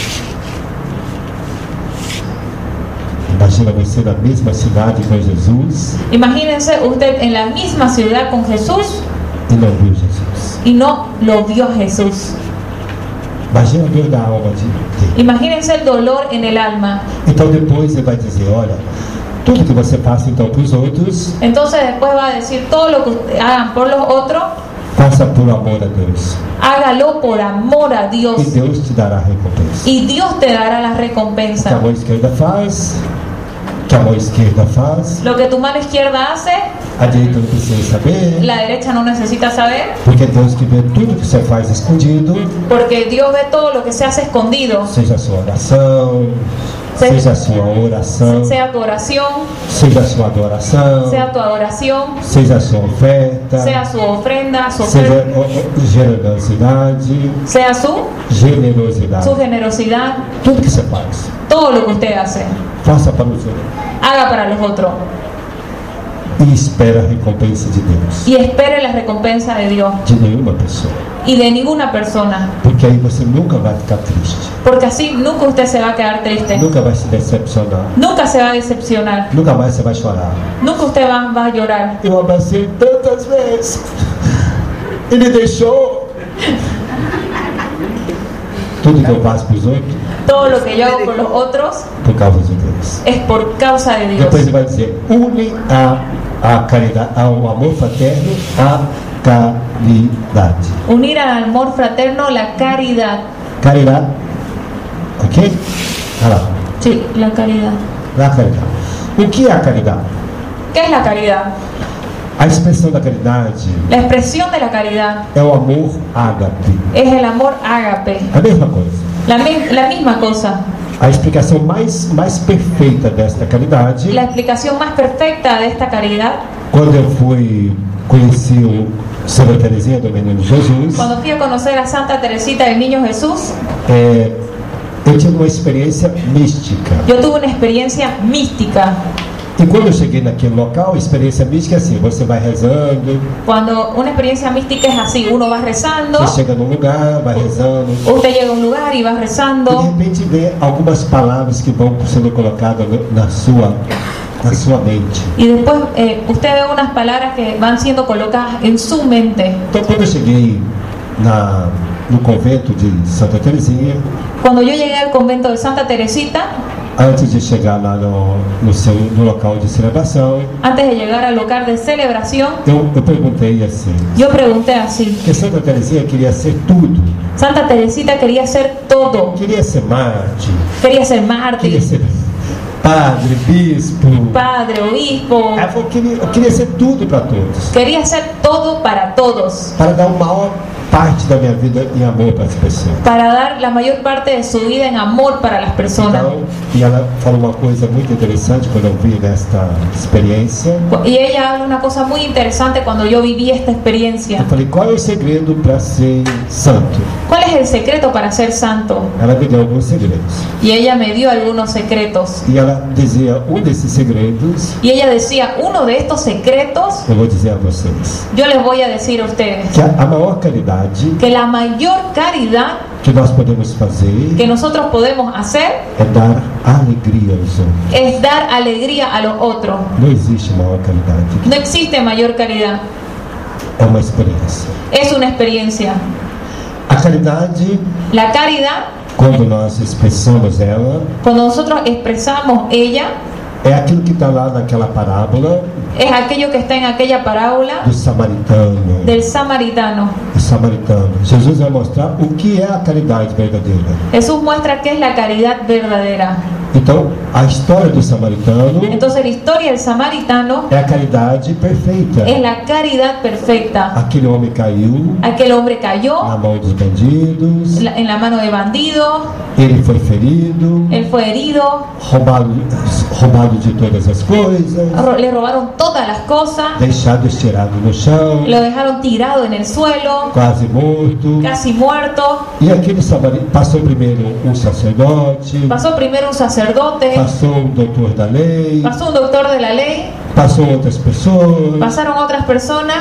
Imagina você na mesma cidade com Jesus Imagínense usted en la misma ciudad con Jesús e não viu Jesus. y no lo vio a Jesús. Imagina a dor da alma dele. Imagínense el dolor en el alma. Então depois ele vai dizer, olha, tudo que você faça então para os outros, Entonces después va a decir, todo lo que ustedes hagan por los otros, faça por amor a Deus. hágalo por amor a E Dios. Deus te dará a recompensa. Y Dios te dará la O que a recompensa. mão esquerda faz, o que a mão esquerda faz, Lo que tu mano izquierda hace, a direita não precisa saber, la derecha no necesita saber, porque é Deus que vê tudo que você faz escondido, porque Dios ve todo lo que se hace escondido, seja a sua oração, seja a sua oração, sea tu oración, seja a sua adoração, sea tu adoración, seja a sua oferta, sea su ofrenda, seja generosidade, sea su generosidade. generosidad, Tudo que você faz, todo lo que usted hace, faça para os outros haga para los otros e espera a recompensa de Deus, y espere la recompensa de Dios de nenhuma pessoa, y de ninguna persona, porque aí você nunca vai ficar triste, porque así nunca usted se va a quedar triste, nunca vai se decepcionar, nunca se va a decepcionar, nunca mais você vai chorar. nunca usted va a llorar. Eu abracei tantas vezes, ele deixou. Tudo que eu faço para os outros, Todo lo que yo hago por los otros por causa de Deus. es por causa de Dios. Depois ele vai dizer, une a caridade, ao amor fraterno, a caridade. Unir al amor fraterno la caridad. Caridade, ok? Olha lá, Sí, la caridad. a caridade. O que é a caridade? ¿Qué es la caridad? A expressão da caridade La expresión de la caridad é o amor ágape. es el amor ágape. A mesma coisa. La misma cosa. A explicação mais perfeita desta caridade, La explicación más perfecta de esta caridad, quando eu conheci o Santa Teresinha do Menino Jesus, cuando fui a conocer a Santa Teresita del Niño Jesús, eu tive uma experiência mística. yo tuve una experiencia mística. E quando eu cheguei naquele local, a experiência mística é assim, você vai rezando, Cuando una experiencia mística es así, uno va rezando, você chega num lugar, vai rezando, usted llega a un lugar y va e de rezando, repente vê algumas palavras que vão sendo colocadas na sua mente. y después usted ve unas palabras que van siendo colocadas en su mente. Então quando eu cheguei no convento de Santa Teresinha, Cuando yo llegué al convento de Santa Teresita, antes de chegar lá no local de celebração, antes de llegar al local de celebración, eu perguntei assim, yo pregunté así: porque Santa Teresinha queria ser tudo, Santa Teresita quería ser todo, queria ser mártir, quería ser queria mártir, ser padre, bispo. padre, obispo, Ela falou que eu queria ser tudo para todos, quería ser todo para todos, para dar uma maior parte da minha vida em amor para as pessoas. para dar la mayor parte de su vida en amor para las personas. Então, e ela falou uma coisa muito interessante quando eu vi nesta experiência. Y ella habla una cosa muy interesante cuando yo viví esta experiencia. Eu falei, qual é o segredo para ser santo? ¿Cuál es el secreto para ser santo? Ela me deu alguns segredos. Y ella me dio algunos secretos. E ela dizia, desses segredos, Y ella decía, uno de estos secretos, eu vou dizer a vocês, yo les voy a decir a ustedes, que a maior caridade que la mayor caridad que nós podemos fazer que nosotros podemos hacer é dar alegria aos outros. es dar alegría a los otros. Não existe maior caridade. No existe mayor caridad, É uma experiência. es una experiencia. A caridade, La caridad, quando nós expressamos ela, cuando nosotros expresamos ella, é aquilo que está lá naquela parábola es aquello que está en aquella parábola do samaritano. del samaritano. O samaritano. Jesus vai mostrar o que é a caridade verdadeira. Jesús muestra qué es la caridad verdadera. Então, a história do samaritano Entonces la historia del samaritano é a caridade perfeita. es la caridad perfecta. Aquele homem caiu Aquel hombre cayó na mão dos bandidos, en la mano de bandidos, ele foi ferido, él fue herido, roubado de todas as coisas, le robaron todas las cosas, deixado estirado no chão, lo dejaron tirado en el suelo, quase morto. casi muerto. E aquele samaritano passou primeiro um sacerdote, Pasó primero un sacerdote, passou um doutor da lei, pasó un doctor de la ley, passou outras pessoas. pasaron otras personas.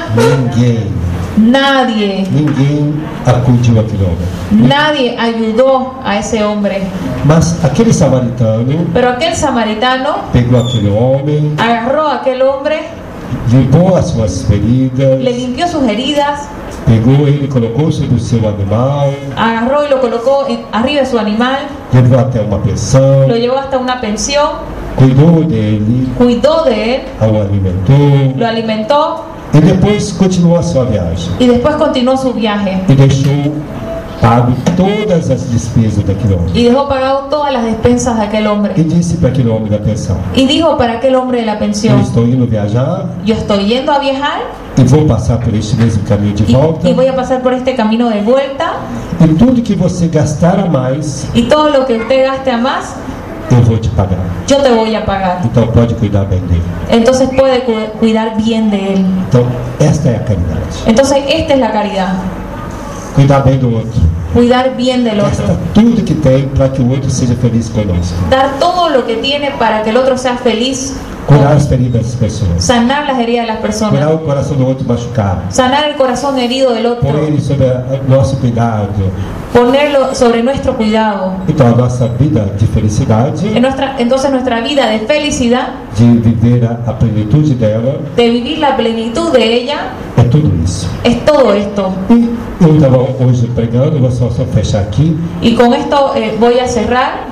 Ninguém acudiu aquele homem. Nadie ayudó a ese hombre. Mas aquele samaritano Pero aquel samaritano pegou aquele homem, agarró a aquel hombre, limpou as suas feridas, le limpió sus heridas, pegou ele, colocou sobre o seu animal, agarró y lo colocó arriba de su animal, levou até uma pensão, lo llevó hasta una pensión, cuidou dele, cuidó de él, o alimentou lo alimentó e depois continuou a sua viagem y después continuó su viaje e deixou pago todas as despesas daquele homem. y dejó pagado todas las despensas de aquel E hombre. disse para aquele homem da pensão: Y dijo para aquel hombre de la eu pensión: estou indo viajar yo estoy yendo a viajar e vou passar por este mesmo caminho de volta, y voy a pasar por este camino de vuelta, e tudo que você gastar a mais y todo lo que usted gaste a más, eu vou te pagar. yo te voy a pagar. Então pode cuidar bem dele. Entonces puede cuidar bien de él. Então esta é a caridade. Entonces esta es la caridad, Cuidar bem do outro. cuidar bien del Gasta otro, tudo que tem para que o outro seja feliz conosco. dar todo lo que tiene para que el otro sea feliz, Curar as feridas das pessoas. sanar las heridas de las Curar personas, o coração do outro machucado. sanar el corazón herido del Pôr otro, ele sob o nosso cuidado. ponerlo sobre nuestro cuidado. Então a nossa vida de felicidade, Entonces nuestra vida de felicidad, de viver a plenitude dela, de vivir la plenitud de ella, é tudo isso. es todo esto. E eu estava hoje pregando, vou só fechar aqui. Y con esto voy a cerrar.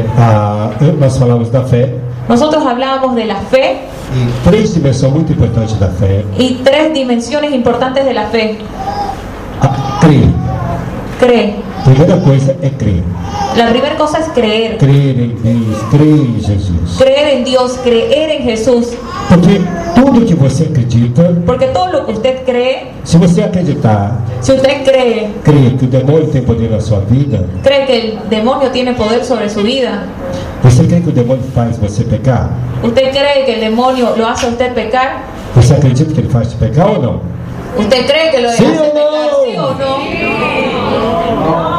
Nós falamos da fé Nosotros hablábamos de la fe e três dimensões muito importantes da fé. y tres dimensiones importantes de la fe. Crer. Cree. Primeira coisa é crer. La primera cosa es creer. Crer em Deus, crer em Jesus. Creer en Dios, creer en Jesús. Porque tudo que você acredita, Porque todo lo que usted cree, se você acreditar, si usted cree que o demônio tem poder na sua vida, que el demonio tiene poder sobre su vida, você crê que o demônio faz você pecar? usted cree que el demonio lo hace a usted pecar, Você acredita que ele faz te pecar ou não? usted cree que lo hace ¿Sí o pecar, no? ¿sí o no?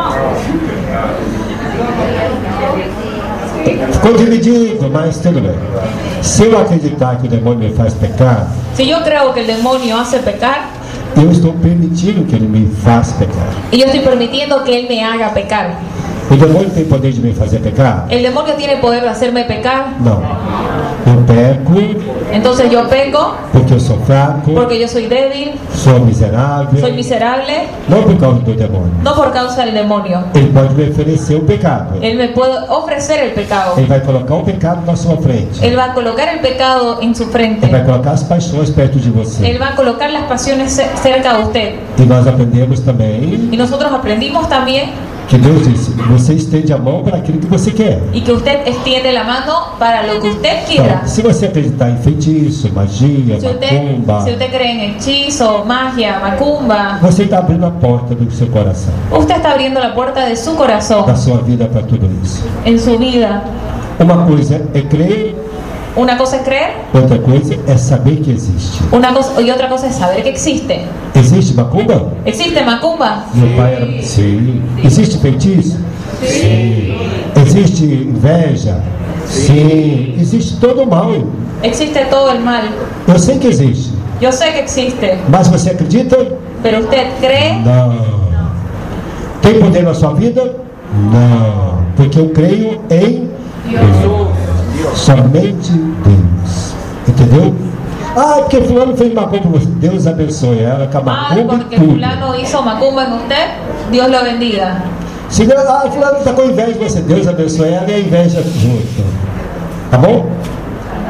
Ficou dividido, mas tudo bem. Se eu acreditar que o demônio me faz pecar, Si yo creo que el demonio hace pecar, eu estou permitindo que ele me faça pecar. y yo estoy permitiendo que él me haga pecar, O demônio tem poder de me fazer pecar? ¿el demonio tiene poder de hacerme pecar? Não. Eu peco Entonces yo peco porque eu sou fraco, porque yo soy débil, sou miserável, soy miserable, não por causa do demônio. no por causa del demonio. Ele pode me oferecer o pecado. Él me puede ofrecer el pecado. Ele vai colocar o pecado na sua frente. Él va a colocar el pecado en su Ele frente. vai colocar as paixões perto de você. Él va a colocar las pasiones cerca de usted. E nós aprendemos também Y nosotros aprendimos también que Deus disse: você estende a mão para aquilo que você quer. y que usted extiende la mano para lo que usted quiera. Então, se você acreditar em feitiço, magia, Si macumba, usted cree en hechizo, magia, macumba, você está abrindo a porta do seu coração, usted está abriendo la puerta de su corazón da sua vida para tudo isso. en su vida. Uma coisa é crer, Una cosa es creer, outra coisa é saber que existe. una cosa y otra cosa es saber que existe. Existe macumba? ¿Existe macumba? Meu pai era... Sim. Existe feitiço? Sim. Existe inveja? Sim. Existe todo o mal. Existe todo el mal. Eu sei que existe. Yo sé que existe, Mas você acredita? pero usted cree. Não. Tem poder na sua vida? Não. Porque eu creio em Deus. Somente Deus. Entendeu? Ah, porque fulano fez macumba para você. Deus abençoe ela com a Ah, macumba porque e tudo. fulano hizo macumba en usted, Dios lo bendiga. Se fulano está com inveja de você, Deus abençoe ela e a inveja junto. Tá bom?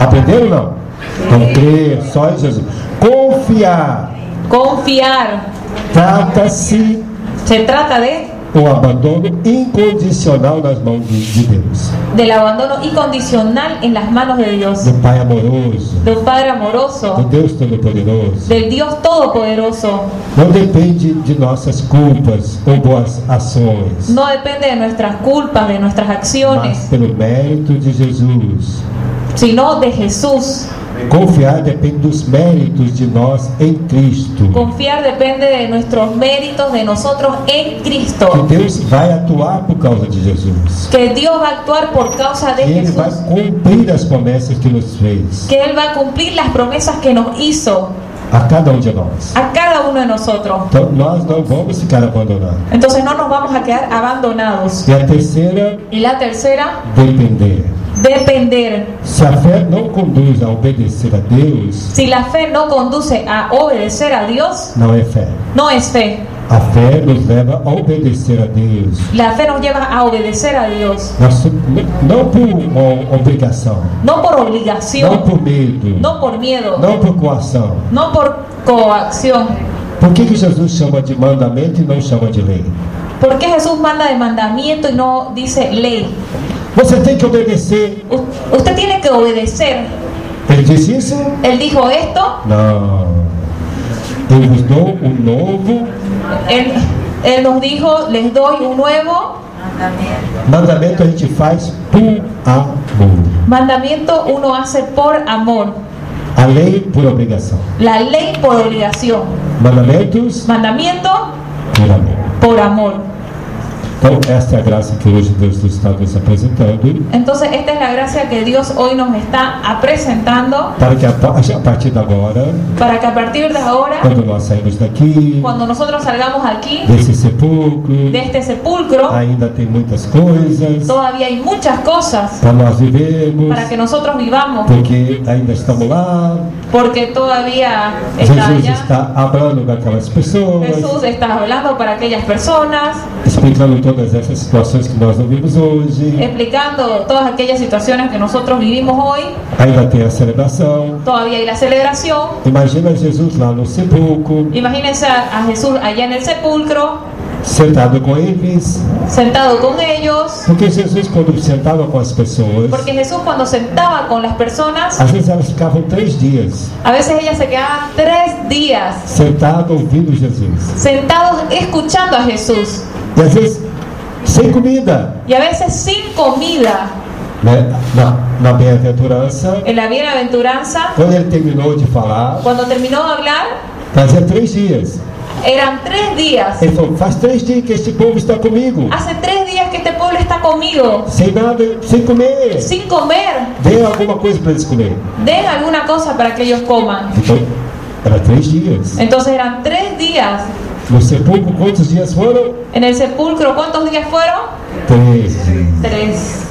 Aprenderam ou não? Então, crer só em Jesus. Confiar. Confiar. Trata-se Se trata de o abandono incondicional nas mãos de Deus. del abandono incondicional en las manos de Dios, Do Pai amoroso, de un Padre do amoroso, Deus Todo-Poderoso. del Dios Todopoderoso. Não depende de nossas culpas ou boas ações, No depende de nuestras culpas, de nuestras mas acciones, pelo mérito de Jesus. sino de Jesús. Confiar depende dos méritos de nós em Cristo. Confiar depende de nuestros méritos, de nosotros en Que Cristo. Deus vai atuar por causa de Jesus. Que Dios va a actuar por causa de Que Ele vai Jesús. cumprir as promessas que nos fez Que Él va a cumplir las promesas que nos hizo a cada de nós. a cada uno de nosotros. Então nós não vamos ficar abandonados. Entonces no nos vamos a quedar abandonados. E a terceira, Y la tercera, depender. depender. Se a fé não conduz a obedecer a Deus, Si la fe no conduce a obedecer a Dios, não é fé. no es fe. A fé nos leva a obedecer a Deus. La fe nos lleva a obedecer a Dios, Não por uma obrigação, no por não obligación, por medo, no por miedo, não por coação. no por coacción. Por que Jesus chama de mandamento e não chama de lei? ¿Por qué Jesús manda de mandamiento y no dice ley? Você tem que obedecer. Usted tiene que obedecer. Ele disse isso? Él dijo esto, Não. Eu vos dou novo él nos dijo, les doy un nuevo mandamento. A gente faz por amor. mandamiento, uno hace por amor, A lei por obrigação. la ley por obligación, Mandamentos mandamiento por amor. por amor. Então, esta é a graça que hoje Deus está nos apresentando, Entonces esta es la gracia que Dios hoy nos está presentando para que a partir de agora, para que a partir de ahora, quando nós saímos daqui, cuando nosotros salgamos aquí desse sepulcro, de este sepulcro, ainda tem muitas coisas todavía hay muchas cosas para nós vivermos, para que nosotros vivamos, porque ainda estamos lá. porque todavía está Jesus allá. está hablando com aquelas pessoas, Jesús está hablando para aquellas personas, explicando todas essas situações que nós ouvimos hoje. explicando todas aquellas situaciones que nosotros vivimos hoy. Ainda tem a celebração. Todavía hay la celebración. Imagina Jesus lá no sepulcro, Imagínense a Jesús allá en el sepulcro, sentado com eles. sentado con ellos, Porque Jesus, quando sentava com as pessoas, porque Jesús cuando sentaba con las personas, às vezes elas ficavam 3 dias a veces ellas se quedaban 3 días sentadas ouvindo Jesus. sentados escuchando a Jesús, E às vezes sem comida. y a veces sin comida. Né? Na bem-aventurança, En la bienaventuranza, quando ele terminou de falar, cuando terminó de hablar, fazia 3 dias. eran 3 días. Ele falou: faz 3 dias que este povo está comigo, Hace 3 días que este pueblo está conmigo, sem nada, sem comer. sin comer. Dê alguma coisa para eles comer. Den alguna cosa para que ellos coman. Então, era 3 dias. Entonces eran 3 días. No sepulcro, quantos dias foram? En el sepulcro, ¿cuántos días fueron? 3 dias. 3.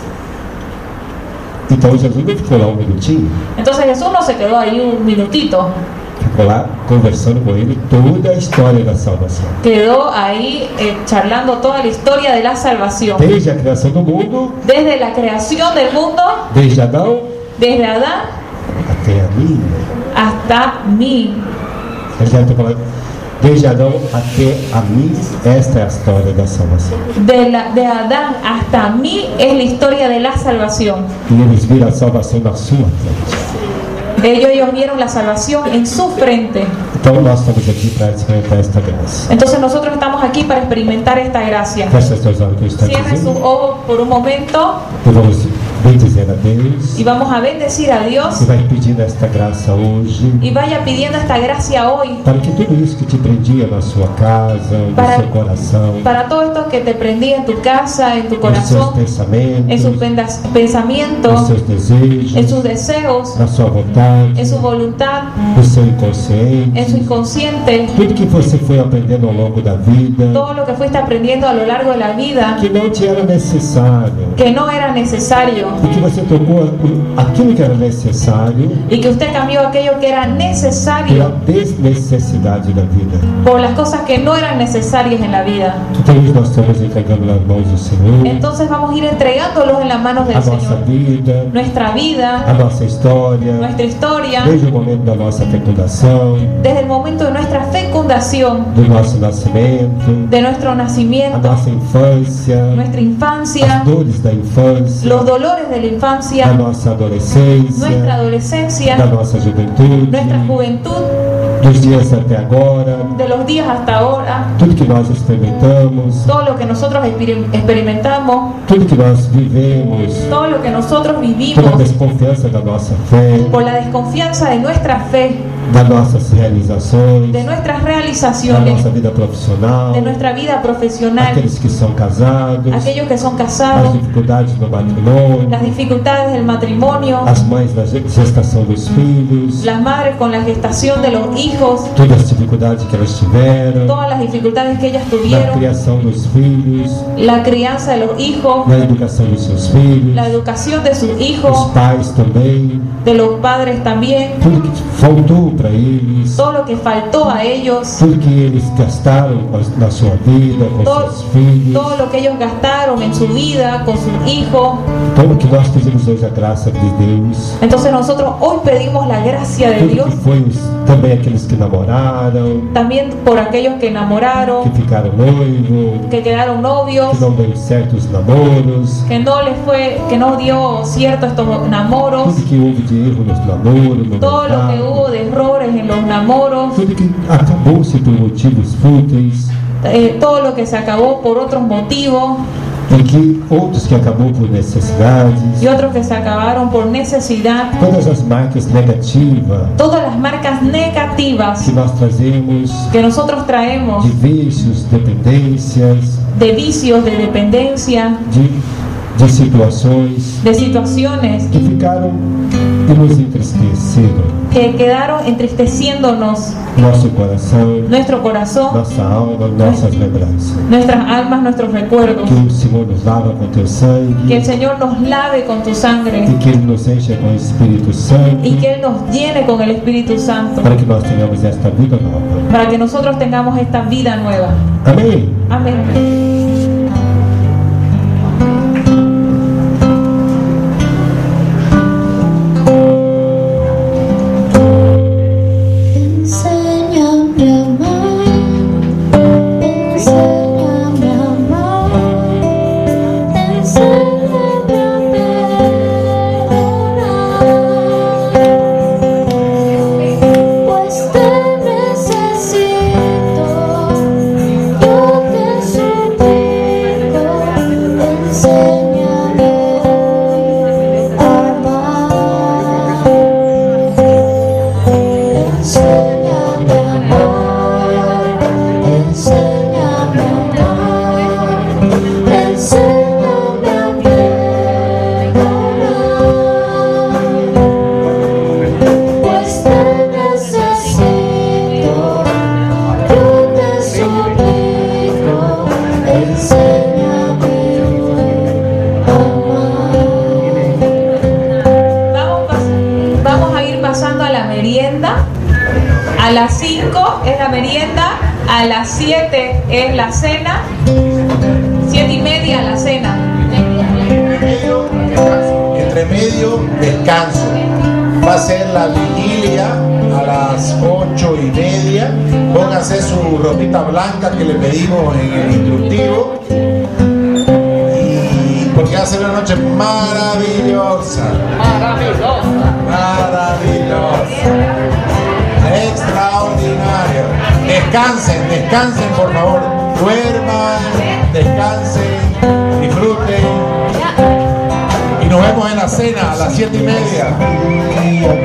Então Jesus não ficou lá um minutinho, Entonces Jesús no se quedó ahí un minutito, ficou lá conversando com ele toda a história da salvação. quedó ahí charlando toda la historia de la salvación. Desde a criação do mundo, Desde la creación del mundo, desde Adão desde Adán até a mim. hasta mí. Ele já está falando, desde Adão até a mí, esta é a história da salvação. De Adán hasta mí es la historia de la salvación. E eles viram a salvação na sua frente. Ellos vieron la salvación en su frente. Então nós estamos aqui para experimentar esta graça. Entonces nosotros estamos aquí para experimentar esta gracia. Feche as suas olhos que eu estou Cierren sus dizendo. ojos por un momento E vamos bendizer a Deus. y vamos a bendecir a Dios E vai pedindo esta graça hoje, y vaya pidiendo esta gracia hoy para que tudo isso que te prendia na sua casa, no Para- seu coração, para todo esto que te prendía en tu casa, en tu nos seus corazón, pensamentos, en sus nos pensamientos, seus desejos, en sus deseos, na sua vontade, en su voluntad, no seu en inconsciente, su inconsciente, tudo que você foi aprendendo ao longo da vida, todo lo que fuiste aprendiendo a lo largo de la vida, que não te era necessário, que no era necesario, E que você trocou aquilo que era necessário y que usted cambió aquello que era pela necesario desnecessidade da vida. por las cosas que no eran necesarias en la vida. Então hoje nós estamos entregando nas mãos do Senhor Entonces vamos a ir entregándolos en las manos del a nossa Señor. vida, Nuestra vida, a nossa história, nuestra historia, desde o momento da nossa fecundação, desde el momento de nuestra fecundación, do nosso nascimento, de nuestro a nacimiento, nossa infância, nuestra as infancia, dores da infância, los dolores de la da infancia, nossa nuestra adolescência, adolescencia, da nossa juventude, nuestra juventud, dos dias até agora, de los días hasta ahora, tudo que nós experimentamos, todo lo que nosotros experimentamos, tudo que nós vivemos, todo lo que nosotros toda a vivimos, desconfiança da nossa fé, por la desconfianza de nuestra fe, das nossas realizações, de nuestras da realizaciones, nossa vida profissional, de nuestra vida profesional, aqueles que são casados, aquellos que son as casados, dificuldades no matrimônio, las dificultades del matrimonio, as mães na gestação dos filhos, las madres con la gestación de los hijos, todas as dificuldades que elas tiveram, todas las dificultades que ellas na tuvieron, criação dos filhos, la crianza de los hijos, na educação dos seus filhos, la educación de sus os hijos, pais também, de los padres también, tudo que faltou para eles, todo lo que faltó a ellos, tudo que eles gastaram na sua vida, com todo, seus filhos. todo lo que ellos gastaron en su vida con sus hijos. Então que nós pedimos hoje a graça de Deus, Entonces nosotros hoy pedimos la gracia de tudo Dios, que foi também aqueles que namoraram, también por aquellos que enamoraron, que ficaram noivos, que quedaron novios, que não deu certo os namoros, que no dio cierto estos enamoros, tudo que houve de erro nos namoros, no todo lo que mercado, hubo de errores en los enamoros, tudo que acabou-se por motivos fúteis, todo lo que se acabó por otros motivos e que outros que acabou por necessidades, y otros que se acabaron por necesidad. todas as marcas negativas Todas las marcas negativas que nós trazemos que nosotros traemos de vícios, dependências, de vicios, de dependencia, de situações de situaciones que ficaram e nos entristeceram que quedaron entristeciéndonos nosso coração, nuestro corazón, nossa alma, nossas lembranças. nuestras almas, nuestros recuerdos. Que o Senhor nos lava com teu Que sangue el Señor nos lave con tu sangre e que Ele nos encha com o Espírito Santo y que Él nos llene con el Espíritu Santo para que nós tenhamos esta vida nova. para que nosotros tengamos esta vida nueva. Amém? Amén. Enséñame a amar, enséñame a amar, enséñame a perdonar, pues te necesito, yo te suplico, enséñame a amar. Enséñame a amar, enséñame a amar, enséñame a perdonar, pues te necesito, yo te suplico, enséñame a amar. Vamos a ir pasando a la merienda. A las 5 es la merienda, a las 7 es la cena, 7:30 la cena. Entre medio, descanso. Va a ser la vigilia a las 8:30. Pónganse su ropita blanca que le pedimos en el instructivo. Y porque va a ser una noche maravillosa. Maravillosa. Extraordinario. Descansen, descansen por favor. Duerman, descansen, disfruten. Y nos vemos en la cena a las 7:30.